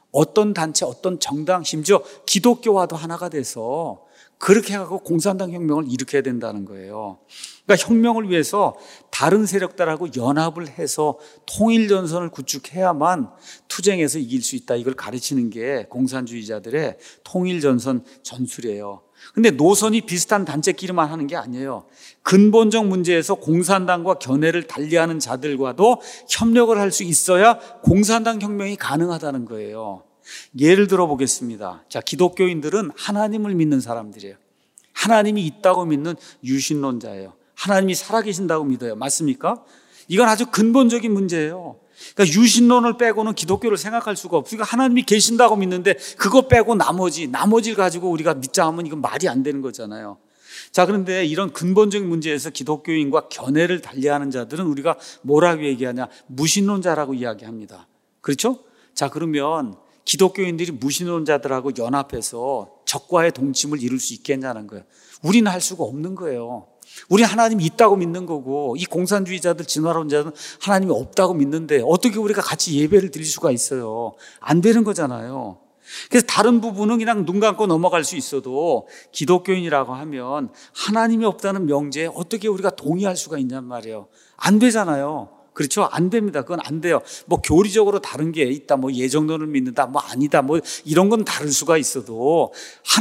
어떤 단체, 어떤 정당, 심지어 기독교와도 하나가 돼서 그렇게 하고 공산당 혁명을 일으켜야 된다는 거예요. 그러니까 혁명을 위해서 다른 세력들하고 연합을 해서 통일전선을 구축해야만 투쟁에서 이길 수 있다. 이걸 가르치는 게 공산주의자들의 통일전선 전술이에요. 근데 노선이 비슷한 단체끼리만 하는 게 아니에요. 근본적 문제에서 공산당과 견해를 달리하는 자들과도 협력을 할 수 있어야 공산당 혁명이 가능하다는 거예요. 예를 들어 보겠습니다. 자, 기독교인들은 하나님을 믿는 사람들이에요. 하나님이 있다고 믿는 유신론자예요. 하나님이 살아계신다고 믿어요. 맞습니까? 이건 아주 근본적인 문제예요. 그러니까 유신론을 빼고는 기독교를 생각할 수가 없어요. 그러니까 하나님이 계신다고 믿는데 그거 빼고 나머지를 가지고 우리가 믿자 하면 이건 말이 안 되는 거잖아요. 자, 그런데 이런 근본적인 문제에서 기독교인과 견해를 달리하는 자들은 우리가 뭐라고 얘기하냐? 무신론자라고 이야기합니다. 그렇죠? 자, 그러면 기독교인들이 무신론자들하고 연합해서 적과의 동침을 이룰 수 있겠냐는 거예요. 우리는 할 수가 없는 거예요. 우리 하나님이 있다고 믿는 거고 이 공산주의자들, 진화론자들은 하나님이 없다고 믿는데 어떻게 우리가 같이 예배를 드릴 수가 있어요? 안 되는 거잖아요. 그래서 다른 부분은 그냥 눈 감고 넘어갈 수 있어도 기독교인이라고 하면 하나님이 없다는 명제에 어떻게 우리가 동의할 수가 있냔 말이에요. 안 되잖아요. 그렇죠? 안 됩니다. 그건 안 돼요. 뭐 교리적으로 다른 게 있다, 뭐 예정론을 믿는다, 뭐 아니다, 뭐 이런 건 다를 수가 있어도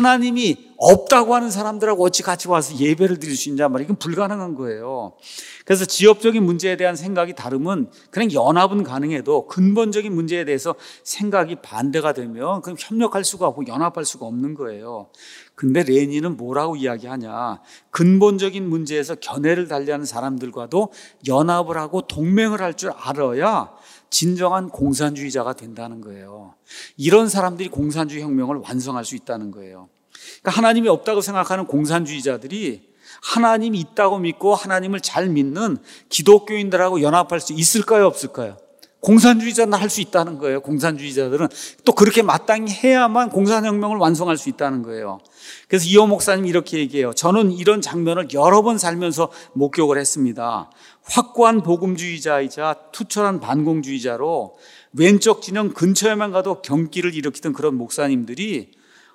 하나님이 없다고 하는 사람들하고 어찌 같이 와서 예배를 드릴 수 있냐 말이에요. 이건 불가능한 거예요. 그래서 지역적인 문제에 대한 생각이 다르면 그냥 연합은 가능해도 근본적인 문제에 대해서 생각이 반대가 되면 그럼 협력할 수가 없고 연합할 수가 없는 거예요. 근데 레닌은 뭐라고 이야기하냐? 근본적인 문제에서 견해를 달리하는 사람들과도 연합을 하고 동맹을 할 줄 알아야 진정한 공산주의자가 된다는 거예요. 이런 사람들이 공산주의 혁명을 완성할 수 있다는 거예요. 그러니까 하나님이 없다고 생각하는 공산주의자들이 하나님이 있다고 믿고 하나님을 잘 믿는 기독교인들하고 연합할 수 있을까요? 없을까요? 공산주의자는 할 수 있다는 거예요. 공산주의자들은 또 그렇게 마땅히 해야만 공산혁명을 완성할 수 있다는 거예요. 그래서 이호 목사님이 이렇게 얘기해요. 저는 이런 장면을 여러 번 살면서 목격을 했습니다. 확고한 복음주의자이자 투철한 반공주의자로 왼쪽 진영 근처에만 가도 경기를 일으키던 그런 목사님들이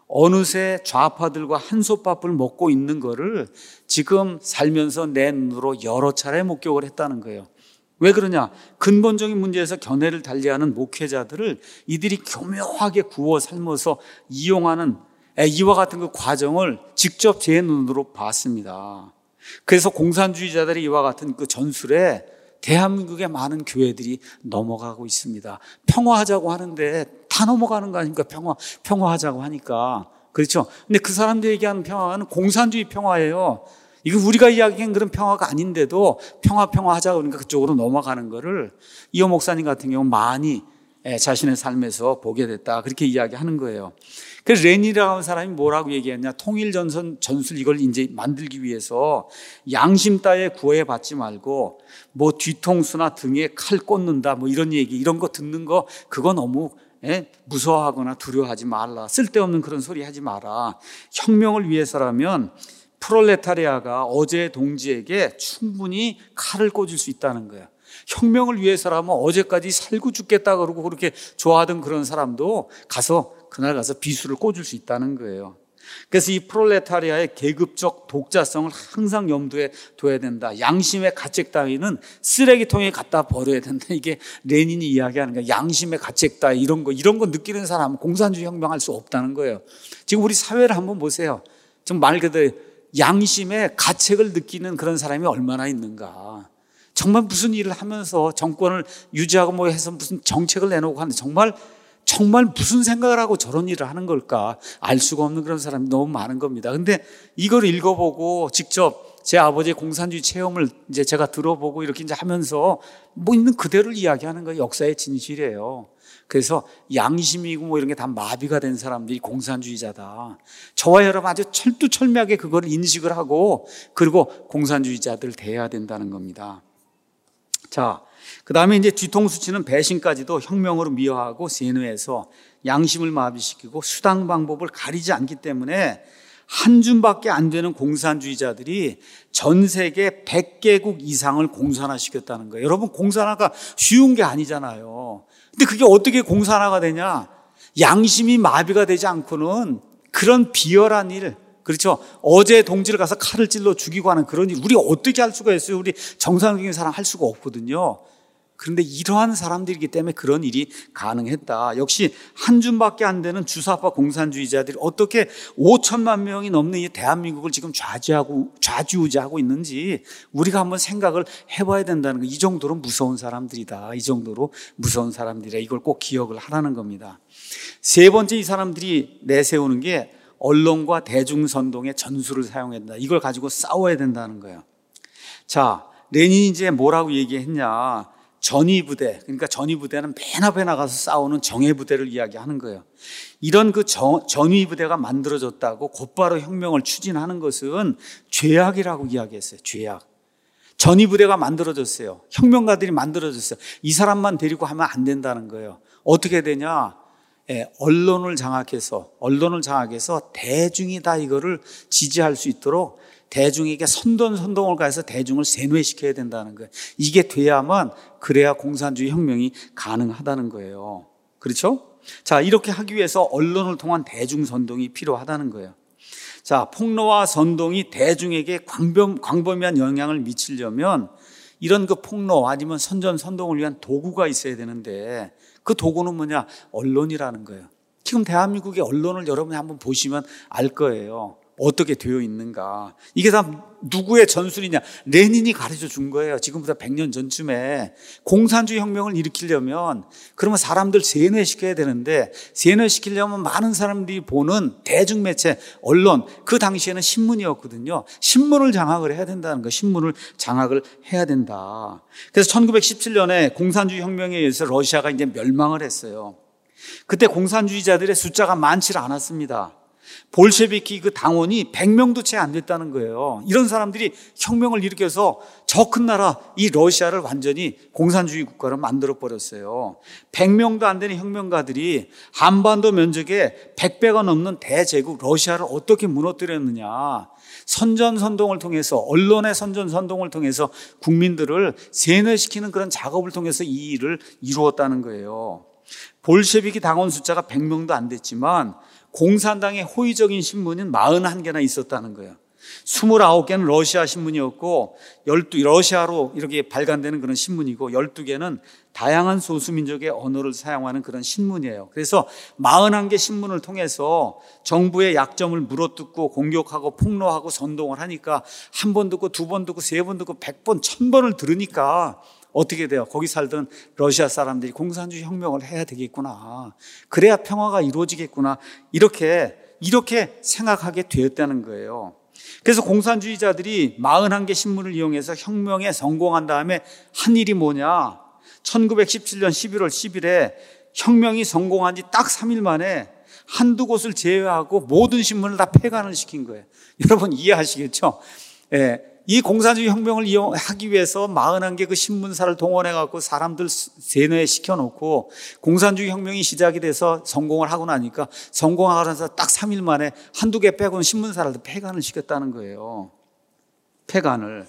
어느새 좌파들과 한솥밥을 먹고 있는 거를 지금 살면서 내 눈으로 여러 차례 목격을 했다는 거예요. 왜 그러냐? 근본적인 문제에서 견해를 달리하는 목회자들을 이들이 교묘하게 구워 삶아서 이용하는 이와 같은 그 과정을 직접 제 눈으로 봤습니다. 그래서 공산주의자들이 이와 같은 그 전술에 대한민국의 많은 교회들이 넘어가고 있습니다. 평화하자고 하는데 다 넘어가는 거 아닙니까? 평화하자고 하니까. 그렇죠? 근데 그 사람들이 얘기하는 평화는 공산주의 평화예요. 이거 우리가 이야기한 그런 평화가 아닌데도 평화하자고 그러니까 그쪽으로 넘어가는 거를 이호 목사님 같은 경우 많이 자신의 삶에서 보게 됐다. 그렇게 이야기하는 거예요. 그래서 레닌이라고 하는 사람이 뭐라고 얘기했냐. 통일전술 이걸 이제 만들기 위해서 양심 따위에 구애받지 말고 뭐 뒤통수나 등에 칼 꽂는다 뭐 이런 얘기 이런 거 듣는 거 그거 너무 무서워하거나 두려워하지 말라. 쓸데없는 그런 소리 하지 마라. 혁명을 위해서라면 프롤레타리아가 어제의 동지에게 충분히 칼을 꽂을 수 있다는 거예요. 혁명을 위해서라면 어제까지 살고 죽겠다 그러고 그렇게 좋아하던 그런 사람도 그날 가서 비수를 꽂을 수 있다는 거예요. 그래서 이 프롤레타리아의 계급적 독자성을 항상 염두에 둬야 된다. 양심의 가책 따위는 쓰레기통에 갖다 버려야 된다. 이게 레닌이 이야기하는 거예요. 양심의 가책 따위 이런 거 느끼는 사람은 공산주의 혁명할 수 없다는 거예요. 지금 우리 사회를 한번 보세요. 좀 말 그대로 양심의 가책을 느끼는 그런 사람이 얼마나 있는가. 정말 무슨 일을 하면서 정권을 유지하고 뭐 해서 무슨 정책을 내놓고 하는데 정말 무슨 생각을 하고 저런 일을 하는 걸까 알 수가 없는 그런 사람이 너무 많은 겁니다. 근데 이걸 읽어보고 직접 제 아버지의 공산주의 체험을 이제 제가 들어보고 이렇게 이제 하면서 뭐 있는 그대로를 이야기하는 거예요. 역사의 진실이에요. 그래서 양심이고 뭐 이런 게 다 마비가 된 사람들이 공산주의자다. 저와 여러분 아주 철두철미하게 그걸 인식을 하고 그리고 공산주의자들 대해야 된다는 겁니다. 자, 그 다음에 이제 뒤통수 치는 배신까지도 혁명으로 미화하고 세뇌해서 양심을 마비시키고 수단 방법을 가리지 않기 때문에 한 줌밖에 안 되는 공산주의자들이 전 세계 100개국 이상을 공산화시켰다는 거예요. 여러분 공산화가 쉬운 게 아니잖아요. 근데 그게 어떻게 공산화가 되냐? 양심이 마비가 되지 않고는 그런 비열한 일, 그렇죠? 어제 동지를 가서 칼을 찔러 죽이고 하는 그런 일, 우리 어떻게 할 수가 있어요? 우리 정상적인 사람 할 수가 없거든요. 그런데 이러한 사람들이기 때문에 그런 일이 가능했다. 역시 한 줌밖에 안 되는 주사파 공산주의자들이 어떻게 5천만 명이 넘는 이 대한민국을 지금 좌지우지하고 있는지 우리가 한번 생각을 해봐야 된다는 거. 이 정도로 무서운 사람들이다. 이 정도로 무서운 사람들이다. 이걸 꼭 기억을 하라는 겁니다. 세 번째 이 사람들이 내세우는 게 언론과 대중선동의 전술을 사용해야 된다. 이걸 가지고 싸워야 된다는 거예요. 자, 레닌이 이제 뭐라고 얘기했냐. 전위부대, 그러니까 전위부대는 맨 앞에 나가서 싸우는 정예부대를 이야기하는 거예요. 이런 그 전위부대가 만들어졌다고 곧바로 혁명을 추진하는 것은 죄악이라고 이야기했어요. 죄악. 전위부대가 만들어졌어요. 혁명가들이 만들어졌어요. 이 사람만 데리고 하면 안 된다는 거예요. 어떻게 되냐? 언론을 장악해서 대중이 다 이거를 지지할 수 있도록 대중에게 선동을 가해서 대중을 세뇌시켜야 된다는 거예요. 이게 돼야만 그래야 공산주의 혁명이 가능하다는 거예요. 그렇죠? 자, 이렇게 하기 위해서 언론을 통한 대중 선동이 필요하다는 거예요. 자, 폭로와 선동이 대중에게 광범위한 영향을 미치려면 이런 그 폭로 아니면 선동을 위한 도구가 있어야 되는데 그 도구는 뭐냐? 언론이라는 거예요. 지금 대한민국의 언론을 여러분이 한번 보시면 알 거예요. 어떻게 되어 있는가. 이게 다 누구의 전술이냐. 레닌이 가르쳐 준 거예요. 지금부터 100년 전쯤에 공산주의 혁명을 일으키려면 그러면 사람들 세뇌시켜야 되는데 세뇌시키려면 많은 사람들이 보는 대중매체 언론, 그 당시에는 신문이었거든요. 신문을 장악을 해야 된다는 거예요. 신문을 장악을 해야 된다. 그래서 1917년에 공산주의 혁명에 의해서 러시아가 이제 멸망을 했어요. 그때 공산주의자들의 숫자가 많지 않았습니다. 볼셰비키 그 당원이 100명도 채 안 됐다는 거예요. 이런 사람들이 혁명을 일으켜서 저 큰 나라 이 러시아를 완전히 공산주의 국가로 만들어 버렸어요. 100명도 안 되는 혁명가들이 한반도 면적의 100배가 넘는 대제국 러시아를 어떻게 무너뜨렸느냐. 선전선동을 통해서, 언론의 선전선동을 통해서 국민들을 세뇌시키는 그런 작업을 통해서 이 일을 이루었다는 거예요. 볼셰비키 당원 숫자가 100명도 안 됐지만 공산당의 호의적인 신문은 41개나 있었다는 거예요. 29개는 러시아 신문이었고, 러시아로 이렇게 발간되는 그런 신문이고, 12개는 다양한 소수민족의 언어를 사용하는 그런 신문이에요. 그래서 41개 신문을 통해서 정부의 약점을 물어뜯고 공격하고 폭로하고 선동을 하니까 한 번 듣고 두 번 듣고 세 번 듣고 100번, 1000번을 들으니까 어떻게 돼요? 거기 살던 러시아 사람들이 공산주의 혁명을 해야 되겠구나. 그래야 평화가 이루어지겠구나. 이렇게 생각하게 되었다는 거예요. 그래서 공산주의자들이 41개 신문을 이용해서 혁명에 성공한 다음에 한 일이 뭐냐? 1917년 11월 10일에 혁명이 성공한 지 딱 3일 만에 한두 곳을 제외하고 모든 신문을 다 폐간을 시킨 거예요. 여러분 이해하시겠죠? 이 공산주의 혁명을 이용하기 위해서 41개 그 신문사를 동원해갖고 사람들 세뇌시켜놓고 공산주의 혁명이 시작이 돼서 성공을 하고 나니까 성공하고 나서 딱 3일 만에 한두 개 빼고는 신문사를 폐간을 시켰다는 거예요. 폐간을.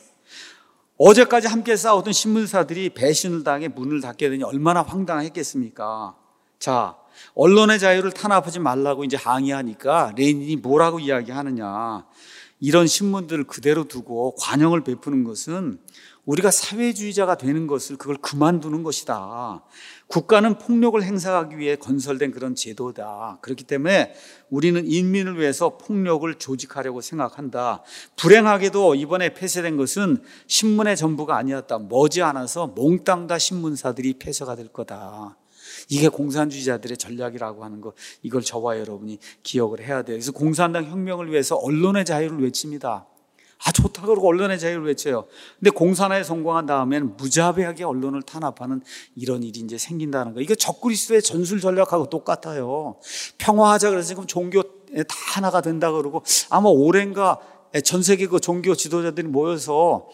어제까지 함께 싸우던 신문사들이 배신을 당해 문을 닫게 되니 얼마나 황당했겠습니까? 자, 언론의 자유를 탄압하지 말라고 이제 항의하니까 레닌이 뭐라고 이야기하느냐. 이런 신문들을 그대로 두고 관용을 베푸는 것은 우리가 사회주의자가 되는 것을 그걸 그만두는 것이다. 국가는 폭력을 행사하기 위해 건설된 그런 제도다. 그렇기 때문에 우리는 인민을 위해서 폭력을 조직하려고 생각한다. 불행하게도 이번에 폐쇄된 것은 신문의 전부가 아니었다. 머지않아서 몽땅 다 신문사들이 폐쇄가 될 거다. 이게 공산주의자들의 전략이라고 하는 거, 이걸 저와 여러분이 기억을 해야 돼요. 그래서 공산당 혁명을 위해서 언론의 자유를 외칩니다. 좋다 그러고 언론의 자유를 외쳐요. 근데 공산화에 성공한 다음에는 무자비하게 언론을 탄압하는 이런 일이 이제 생긴다는 거. 이거 적그리스도의 전술 전략하고 똑같아요. 평화하자 그래서 지금 종교 다 하나가 된다 그러고 아마 올해인가 전 세계 그 종교 지도자들이 모여서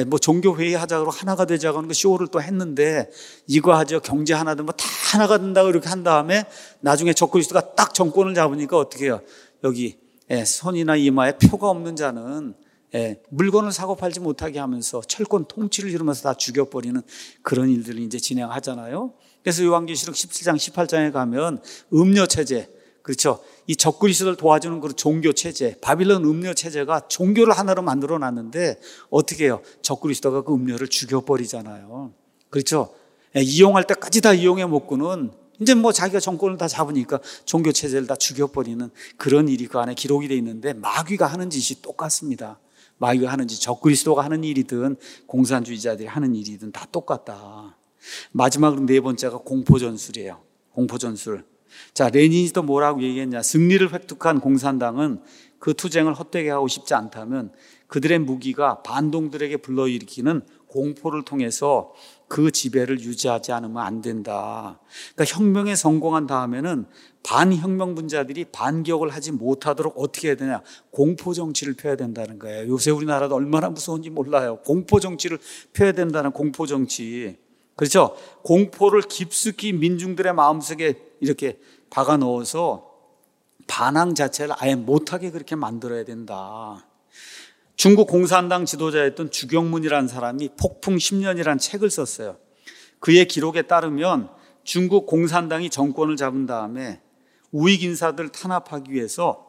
종교 회의하자고 하나가 되자고 하는 거 쇼를 또 했는데 이거 하죠. 경제 하나든 뭐 다 하나가 된다고 이렇게 한 다음에 나중에 적그리스도가 딱 정권을 잡으니까 어떻게 해요? 여기 손이나 이마에 표가 없는 자는 물건을 사고 팔지 못하게 하면서 철권 통치를 이루면서 다 죽여버리는 그런 일들을 이제 진행하잖아요. 그래서 요한계시록 17장 18장에 가면 음료 체제, 그렇죠. 이 적그리스도를 도와주는 그 종교 체제, 바빌론 음료 체제가 종교를 하나로 만들어 놨는데 어떻게 해요? 적그리스도가 그 음료를 죽여버리잖아요. 그렇죠. 이용할 때까지 다 이용해 먹고는 이제 뭐 자기가 정권을 다 잡으니까 종교 체제를 다 죽여버리는 그런 일이 그 안에 기록이 돼 있는데 마귀가 하는 짓이 똑같습니다. 마귀가 하는 짓, 적그리스도가 하는 일이든 공산주의자들이 하는 일이든 다 똑같다. 마지막으로 네 번째가 공포전술이에요. 공포전술. 자, 레닌이 또 뭐라고 얘기했냐. 승리를 획득한 공산당은 그 투쟁을 헛되게 하고 싶지 않다면 그들의 무기가 반동들에게 불러일으키는 공포를 통해서 그 지배를 유지하지 않으면 안 된다. 그러니까 혁명에 성공한 다음에는 반혁명분자들이 반격을 하지 못하도록 어떻게 해야 되냐. 공포정치를 펴야 된다는 거예요. 요새 우리나라도 얼마나 무서운지 몰라요. 공포정치를 펴야 된다는 공포정치. 그렇죠? 공포를 깊숙이 민중들의 마음속에 이렇게 박아 넣어서 반항 자체를 아예 못하게 그렇게 만들어야 된다. 중국 공산당 지도자였던 주경문이라는 사람이 폭풍 10년이라는 책을 썼어요. 그의 기록에 따르면 중국 공산당이 정권을 잡은 다음에 우익 인사들을 탄압하기 위해서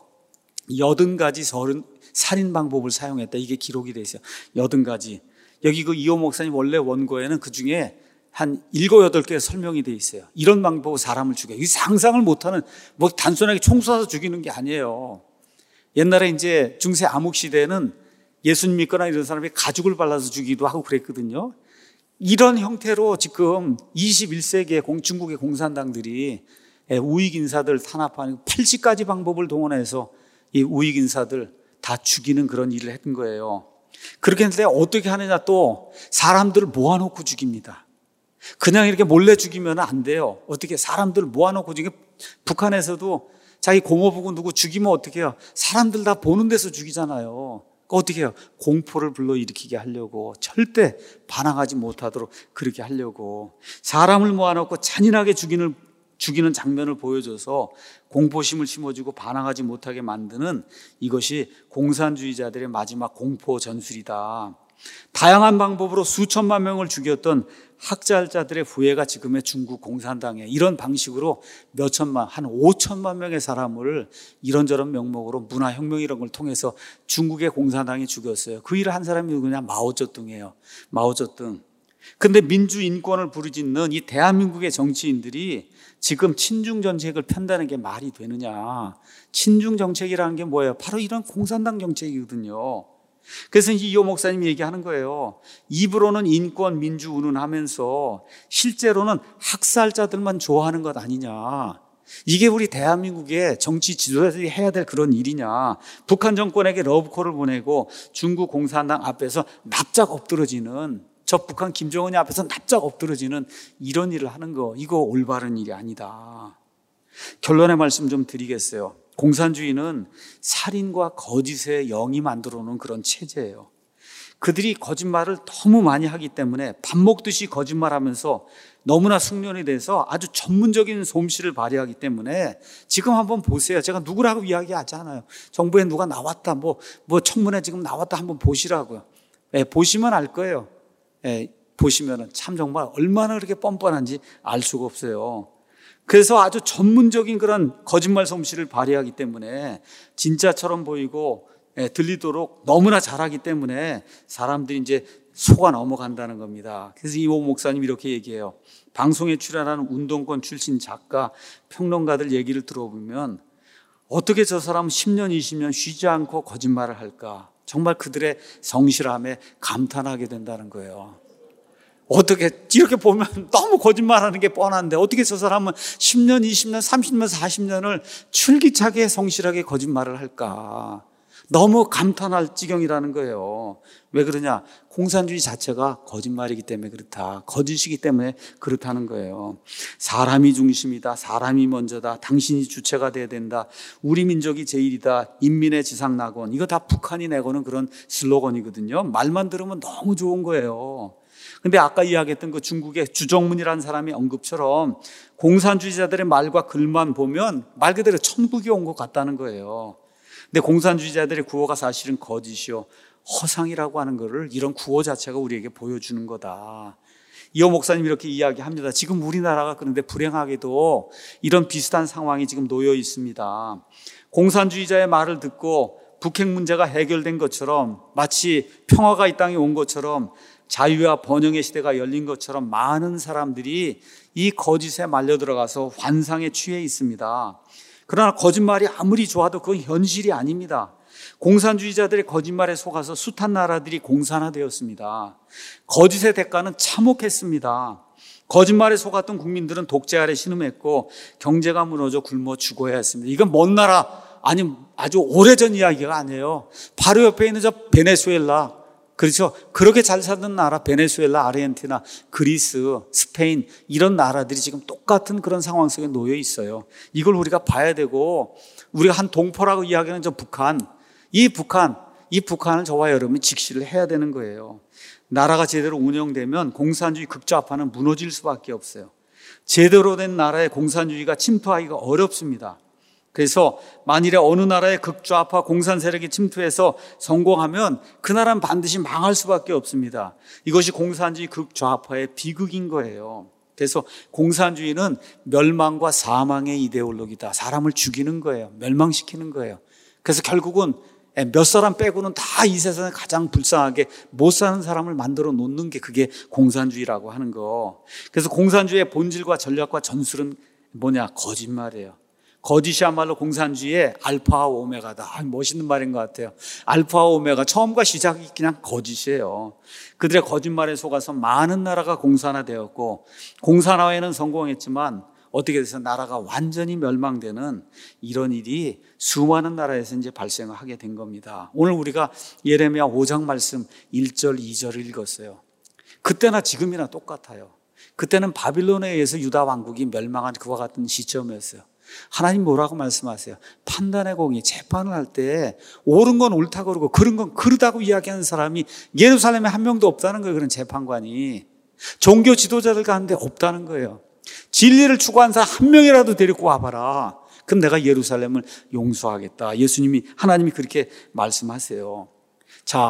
80가지 살인 방법을 사용했다. 이게 기록이 돼 있어요. 80가지. 여기 그 이호 목사님 원래 원고에는 그 중에 한 7, 8개 설명이 돼 있어요. 이런 방법으로 사람을 죽여요. 이 상상을 못하는, 뭐 단순하게 총 쏴서 죽이는 게 아니에요. 옛날에 이제 중세 암흑 시대에는 예수님 믿거나 이런 사람이 가죽을 발라서 죽이기도 하고 그랬거든요. 이런 형태로 지금 21세기의 중국의 공산당들이 우익 인사들 탄압하는 80가지 방법을 동원해서 이 우익 인사들 다 죽이는 그런 일을 했던 거예요. 그렇게 했는데 어떻게 하느냐, 또 사람들을 모아놓고 죽입니다. 그냥 이렇게 몰래 죽이면 안 돼요. 어떻게 사람들을 모아놓고 죽이면, 북한에서도 자기 고모부고 누구 죽이면 어떻게 해요? 사람들 다 보는 데서 죽이잖아요. 어떻게 해요? 공포를 불러일으키게 하려고, 절대 반항하지 못하도록 그렇게 하려고 사람을 모아놓고 잔인하게 죽이는 장면을 보여줘서 공포심을 심어주고 반항하지 못하게 만드는, 이것이 공산주의자들의 마지막 공포 전술이다. 다양한 방법으로 수천만 명을 죽였던 학살자들의 후예가 지금의 중국 공산당에 이런 방식으로 몇천만, 한 5천만 명의 사람을 이런저런 명목으로 문화혁명 이런 걸 통해서 중국의 공산당이 죽였어요. 그 일을 한 사람이 누구냐? 마오쩌둥이에요. 마오쩌둥. 근데 민주인권을 부르짖는 이 대한민국의 정치인들이 지금 친중정책을 편다는 게 말이 되느냐? 친중정책이라는 게 뭐예요? 바로 이런 공산당 정책이거든요. 그래서 이호 목사님이 얘기하는 거예요. 입으로는 인권, 민주 운운하면서 실제로는 학살자들만 좋아하는 것 아니냐. 이게 우리 대한민국의 정치 지도자들이 해야 될 그런 일이냐. 북한 정권에게 러브콜을 보내고 중국 공산당 앞에서 납작 엎드러지는, 저 북한 김정은이 앞에서 납작 엎드러지는 이런 일을 하는 거, 이거 올바른 일이 아니다. 결론의 말씀 좀 드리겠어요. 공산주의는 살인과 거짓의 영이 만들어 놓은 그런 체제예요. 그들이 거짓말을 너무 많이 하기 때문에 밥 먹듯이 거짓말하면서 너무나 숙련이 돼서 아주 전문적인 솜씨를 발휘하기 때문에 지금 한번 보세요. 제가 누구라고 이야기하지 않아요. 정부에 누가 나왔다, 뭐 청문회 지금 나왔다 한번 보시라고요. 보시면 알 거예요. 보시면은 참 정말 얼마나 그렇게 뻔뻔한지 알 수가 없어요. 그래서 아주 전문적인 그런 거짓말 솜씨를 발휘하기 때문에 진짜처럼 보이고 들리도록 너무나 잘하기 때문에 사람들이 이제 속아 넘어간다는 겁니다. 그래서 이호 목사님 이렇게 얘기해요. 방송에 출연하는 운동권 출신 작가, 평론가들 얘기를 들어보면 어떻게 저 사람은 10년, 20년 쉬지 않고 거짓말을 할까? 정말 그들의 성실함에 감탄하게 된다는 거예요. 어떻게 이렇게 보면 너무 거짓말하는 게 뻔한데 어떻게 저 사람은 10년, 20년, 30년, 40년을 출기차게 성실하게 거짓말을 할까? 너무 감탄할 지경이라는 거예요. 왜 그러냐? 공산주의 자체가 거짓말이기 때문에 그렇다. 거짓이기 때문에 그렇다는 거예요. 사람이 중심이다. 사람이 먼저다. 당신이 주체가 돼야 된다. 우리 민족이 제일이다. 인민의 지상낙원. 이거 다 북한이 내거는 그런 슬로건이거든요. 말만 들으면 너무 좋은 거예요. 근데 아까 이야기했던 그 중국의 주정문이라는 사람의 언급처럼 공산주의자들의 말과 글만 보면 말 그대로 천국이 온 것 같다는 거예요. 근데 공산주의자들의 구호가 사실은 거짓이요, 허상이라고 하는 것을 이런 구호 자체가 우리에게 보여주는 거다. 이호 목사님 이렇게 이야기합니다. 지금 우리나라가 그런데 불행하게도 이런 비슷한 상황이 지금 놓여 있습니다. 공산주의자의 말을 듣고 북핵 문제가 해결된 것처럼, 마치 평화가 이 땅에 온 것처럼, 자유와 번영의 시대가 열린 것처럼 많은 사람들이 이 거짓에 말려 들어가서 환상에 취해 있습니다. 그러나 거짓말이 아무리 좋아도 그건 현실이 아닙니다. 공산주의자들의 거짓말에 속아서 숱한 나라들이 공산화되었습니다. 거짓의 대가는 참혹했습니다. 거짓말에 속았던 국민들은 독재 아래 신음했고 경제가 무너져 굶어 죽어야 했습니다. 이건 먼 나라, 아니 아주 오래전 이야기가 아니에요. 바로 옆에 있는 저 베네수엘라, 그렇죠. 그렇게 잘 사는 나라 베네수엘라, 아르헨티나, 그리스, 스페인 이런 나라들이 지금 똑같은 그런 상황 속에 놓여 있어요. 이걸 우리가 봐야 되고, 우리가 한 동포라고 이야기하는 저 북한, 이 북한을 저와 여러분이 직시를 해야 되는 거예요. 나라가 제대로 운영되면 공산주의 극좌파는 무너질 수밖에 없어요. 제대로 된 나라에 공산주의가 침투하기가 어렵습니다. 그래서 만일에 어느 나라의 극좌파 공산 세력이 침투해서 성공하면 그 나라는 반드시 망할 수밖에 없습니다. 이것이 공산주의 극좌파의 비극인 거예요. 그래서 공산주의는 멸망과 사망의 이데올로기다. 사람을 죽이는 거예요. 멸망시키는 거예요. 그래서 결국은 몇 사람 빼고는 다 이 세상에 가장 불쌍하게 못 사는 사람을 만들어 놓는 게 그게 공산주의라고 하는 거. 그래서 공산주의의 본질과 전략과 전술은 뭐냐? 거짓말이에요. 거짓이야말로 공산주의의 알파와 오메가다. 멋있는 말인 것 같아요. 알파와 오메가, 처음과 시작이 그냥 거짓이에요. 그들의 거짓말에 속아서 많은 나라가 공산화되었고, 공산화에는 성공했지만 어떻게 돼서 나라가 완전히 멸망되는 이런 일이 수많은 나라에서 이제 발생을 하게 된 겁니다. 오늘 우리가 예레미야 5장 말씀 1절, 2절을 읽었어요. 그때나 지금이나 똑같아요. 그때는 바빌론에 의해서 유다 왕국이 멸망한 그와 같은 시점이었어요. 하나님 뭐라고 말씀하세요? 판단의 공의, 재판을 할 때 옳은 건 옳다고 그러고 그른 건 그르다고 이야기하는 사람이 예루살렘에 한 명도 없다는 거예요. 그런 재판관이. 종교 지도자들 가운데 없다는 거예요. 진리를 추구한 사람 한 명이라도 데리고 와봐라. 그럼 내가 예루살렘을 용서하겠다. 예수님이, 하나님이 그렇게 말씀하세요. 자,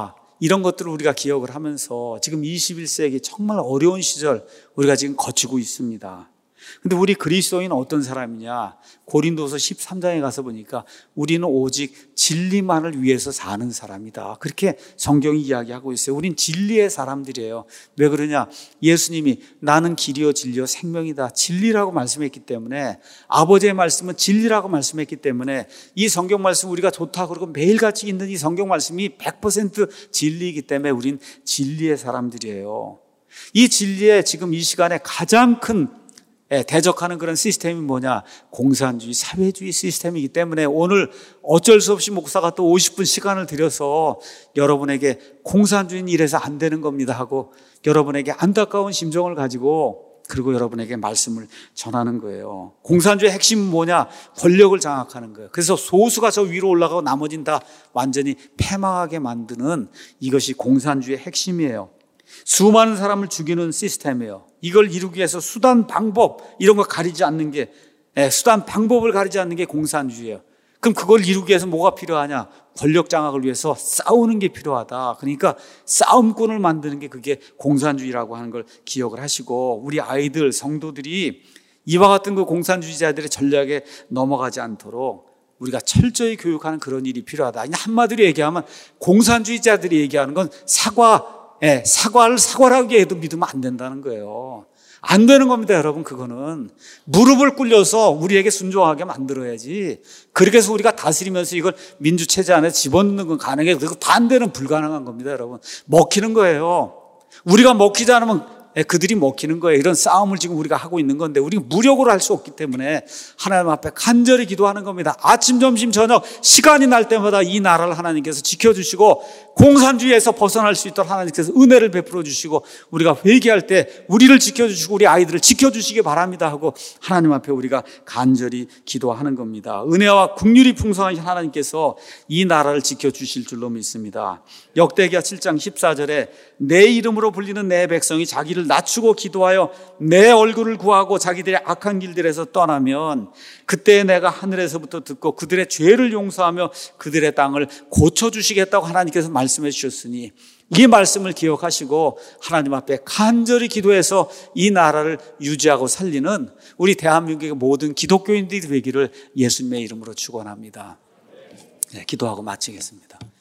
이런 것들을 우리가 기억을 하면서 지금 21세기 정말 어려운 시절 우리가 지금 거치고 있습니다. 근데 우리 그리스도인은 어떤 사람이냐? 고린도서 13장에 가서 보니까 우리는 오직 진리만을 위해서 사는 사람이다. 그렇게 성경이 이야기하고 있어요. 우린 진리의 사람들이에요. 왜 그러냐? 예수님이 나는 길이요 진리요 생명이다. 진리라고 말씀했기 때문에, 아버지의 말씀은 진리라고 말씀했기 때문에 이 성경 말씀 우리가 좋다 그러고 매일같이 있는 이 성경 말씀이 100% 진리이기 때문에 우린 진리의 사람들이에요. 이 진리에 지금 이 시간에 가장 큰 대적하는 그런 시스템이 뭐냐? 공산주의, 사회주의 시스템이기 때문에 오늘 어쩔 수 없이 목사가 또 50분 시간을 들여서 여러분에게 공산주의는 이래서 안 되는 겁니다 하고 여러분에게 안타까운 심정을 가지고 그리고 여러분에게 말씀을 전하는 거예요. 공산주의의 핵심은 뭐냐? 권력을 장악하는 거예요. 그래서 소수가 저 위로 올라가고 나머지는 다 완전히 패망하게 만드는 이것이 공산주의의 핵심이에요. 수많은 사람을 죽이는 시스템이에요. 이걸 이루기 위해서 수단, 방법 이런 거 가리지 않는 게, 수단, 방법을 가리지 않는 게 공산주의예요. 그럼 그걸 이루기 위해서 뭐가 필요하냐? 권력 장악을 위해서 싸우는 게 필요하다. 그러니까 싸움꾼을 만드는 게 그게 공산주의라고 하는 걸 기억을 하시고, 우리 아이들, 성도들이 이와 같은 그 공산주의자들의 전략에 넘어가지 않도록 우리가 철저히 교육하는 그런 일이 필요하다. 한마디로 얘기하면 공산주의자들이 얘기하는 건 사과를 사과라고 해도 믿으면 안 된다는 거예요. 안 되는 겁니다, 여러분. 그거는 무릎을 꿇려서 우리에게 순종하게 만들어야지. 그렇게 해서 우리가 다스리면서 이걸 민주체제 안에 집어넣는 건 가능해요. 그리고 반대는 불가능한 겁니다, 여러분. 먹히는 거예요. 우리가 먹히지 않으면 그들이 먹히는 거예요. 이런 싸움을 지금 우리가 하고 있는 건데 우리가 무력으로 할 수 없기 때문에 하나님 앞에 간절히 기도하는 겁니다. 아침, 점심, 저녁 시간이 날 때마다 이 나라를 하나님께서 지켜주시고 공산주의에서 벗어날 수 있도록 하나님께서 은혜를 베풀어 주시고 우리가 회개할 때 우리를 지켜주시고 우리 아이들을 지켜주시기 바랍니다 하고 하나님 앞에 우리가 간절히 기도하는 겁니다. 은혜와 긍휼이 풍성하신 하나님께서 이 나라를 지켜주실 줄로 믿습니다. 역대기야 7장 14절에 내 이름으로 불리는 내 백성이 자기를 낮추고 기도하여 내 얼굴을 구하고 자기들의 악한 길들에서 떠나면 그때 내가 하늘에서부터 듣고 그들의 죄를 용서하며 그들의 땅을 고쳐주시겠다고 하나님께서 말씀해 주셨으니 이 말씀을 기억하시고 하나님 앞에 간절히 기도해서 이 나라를 유지하고 살리는 우리 대한민국의 모든 기독교인들이 되기를 예수님의 이름으로 축원합니다. 기도하고 마치겠습니다.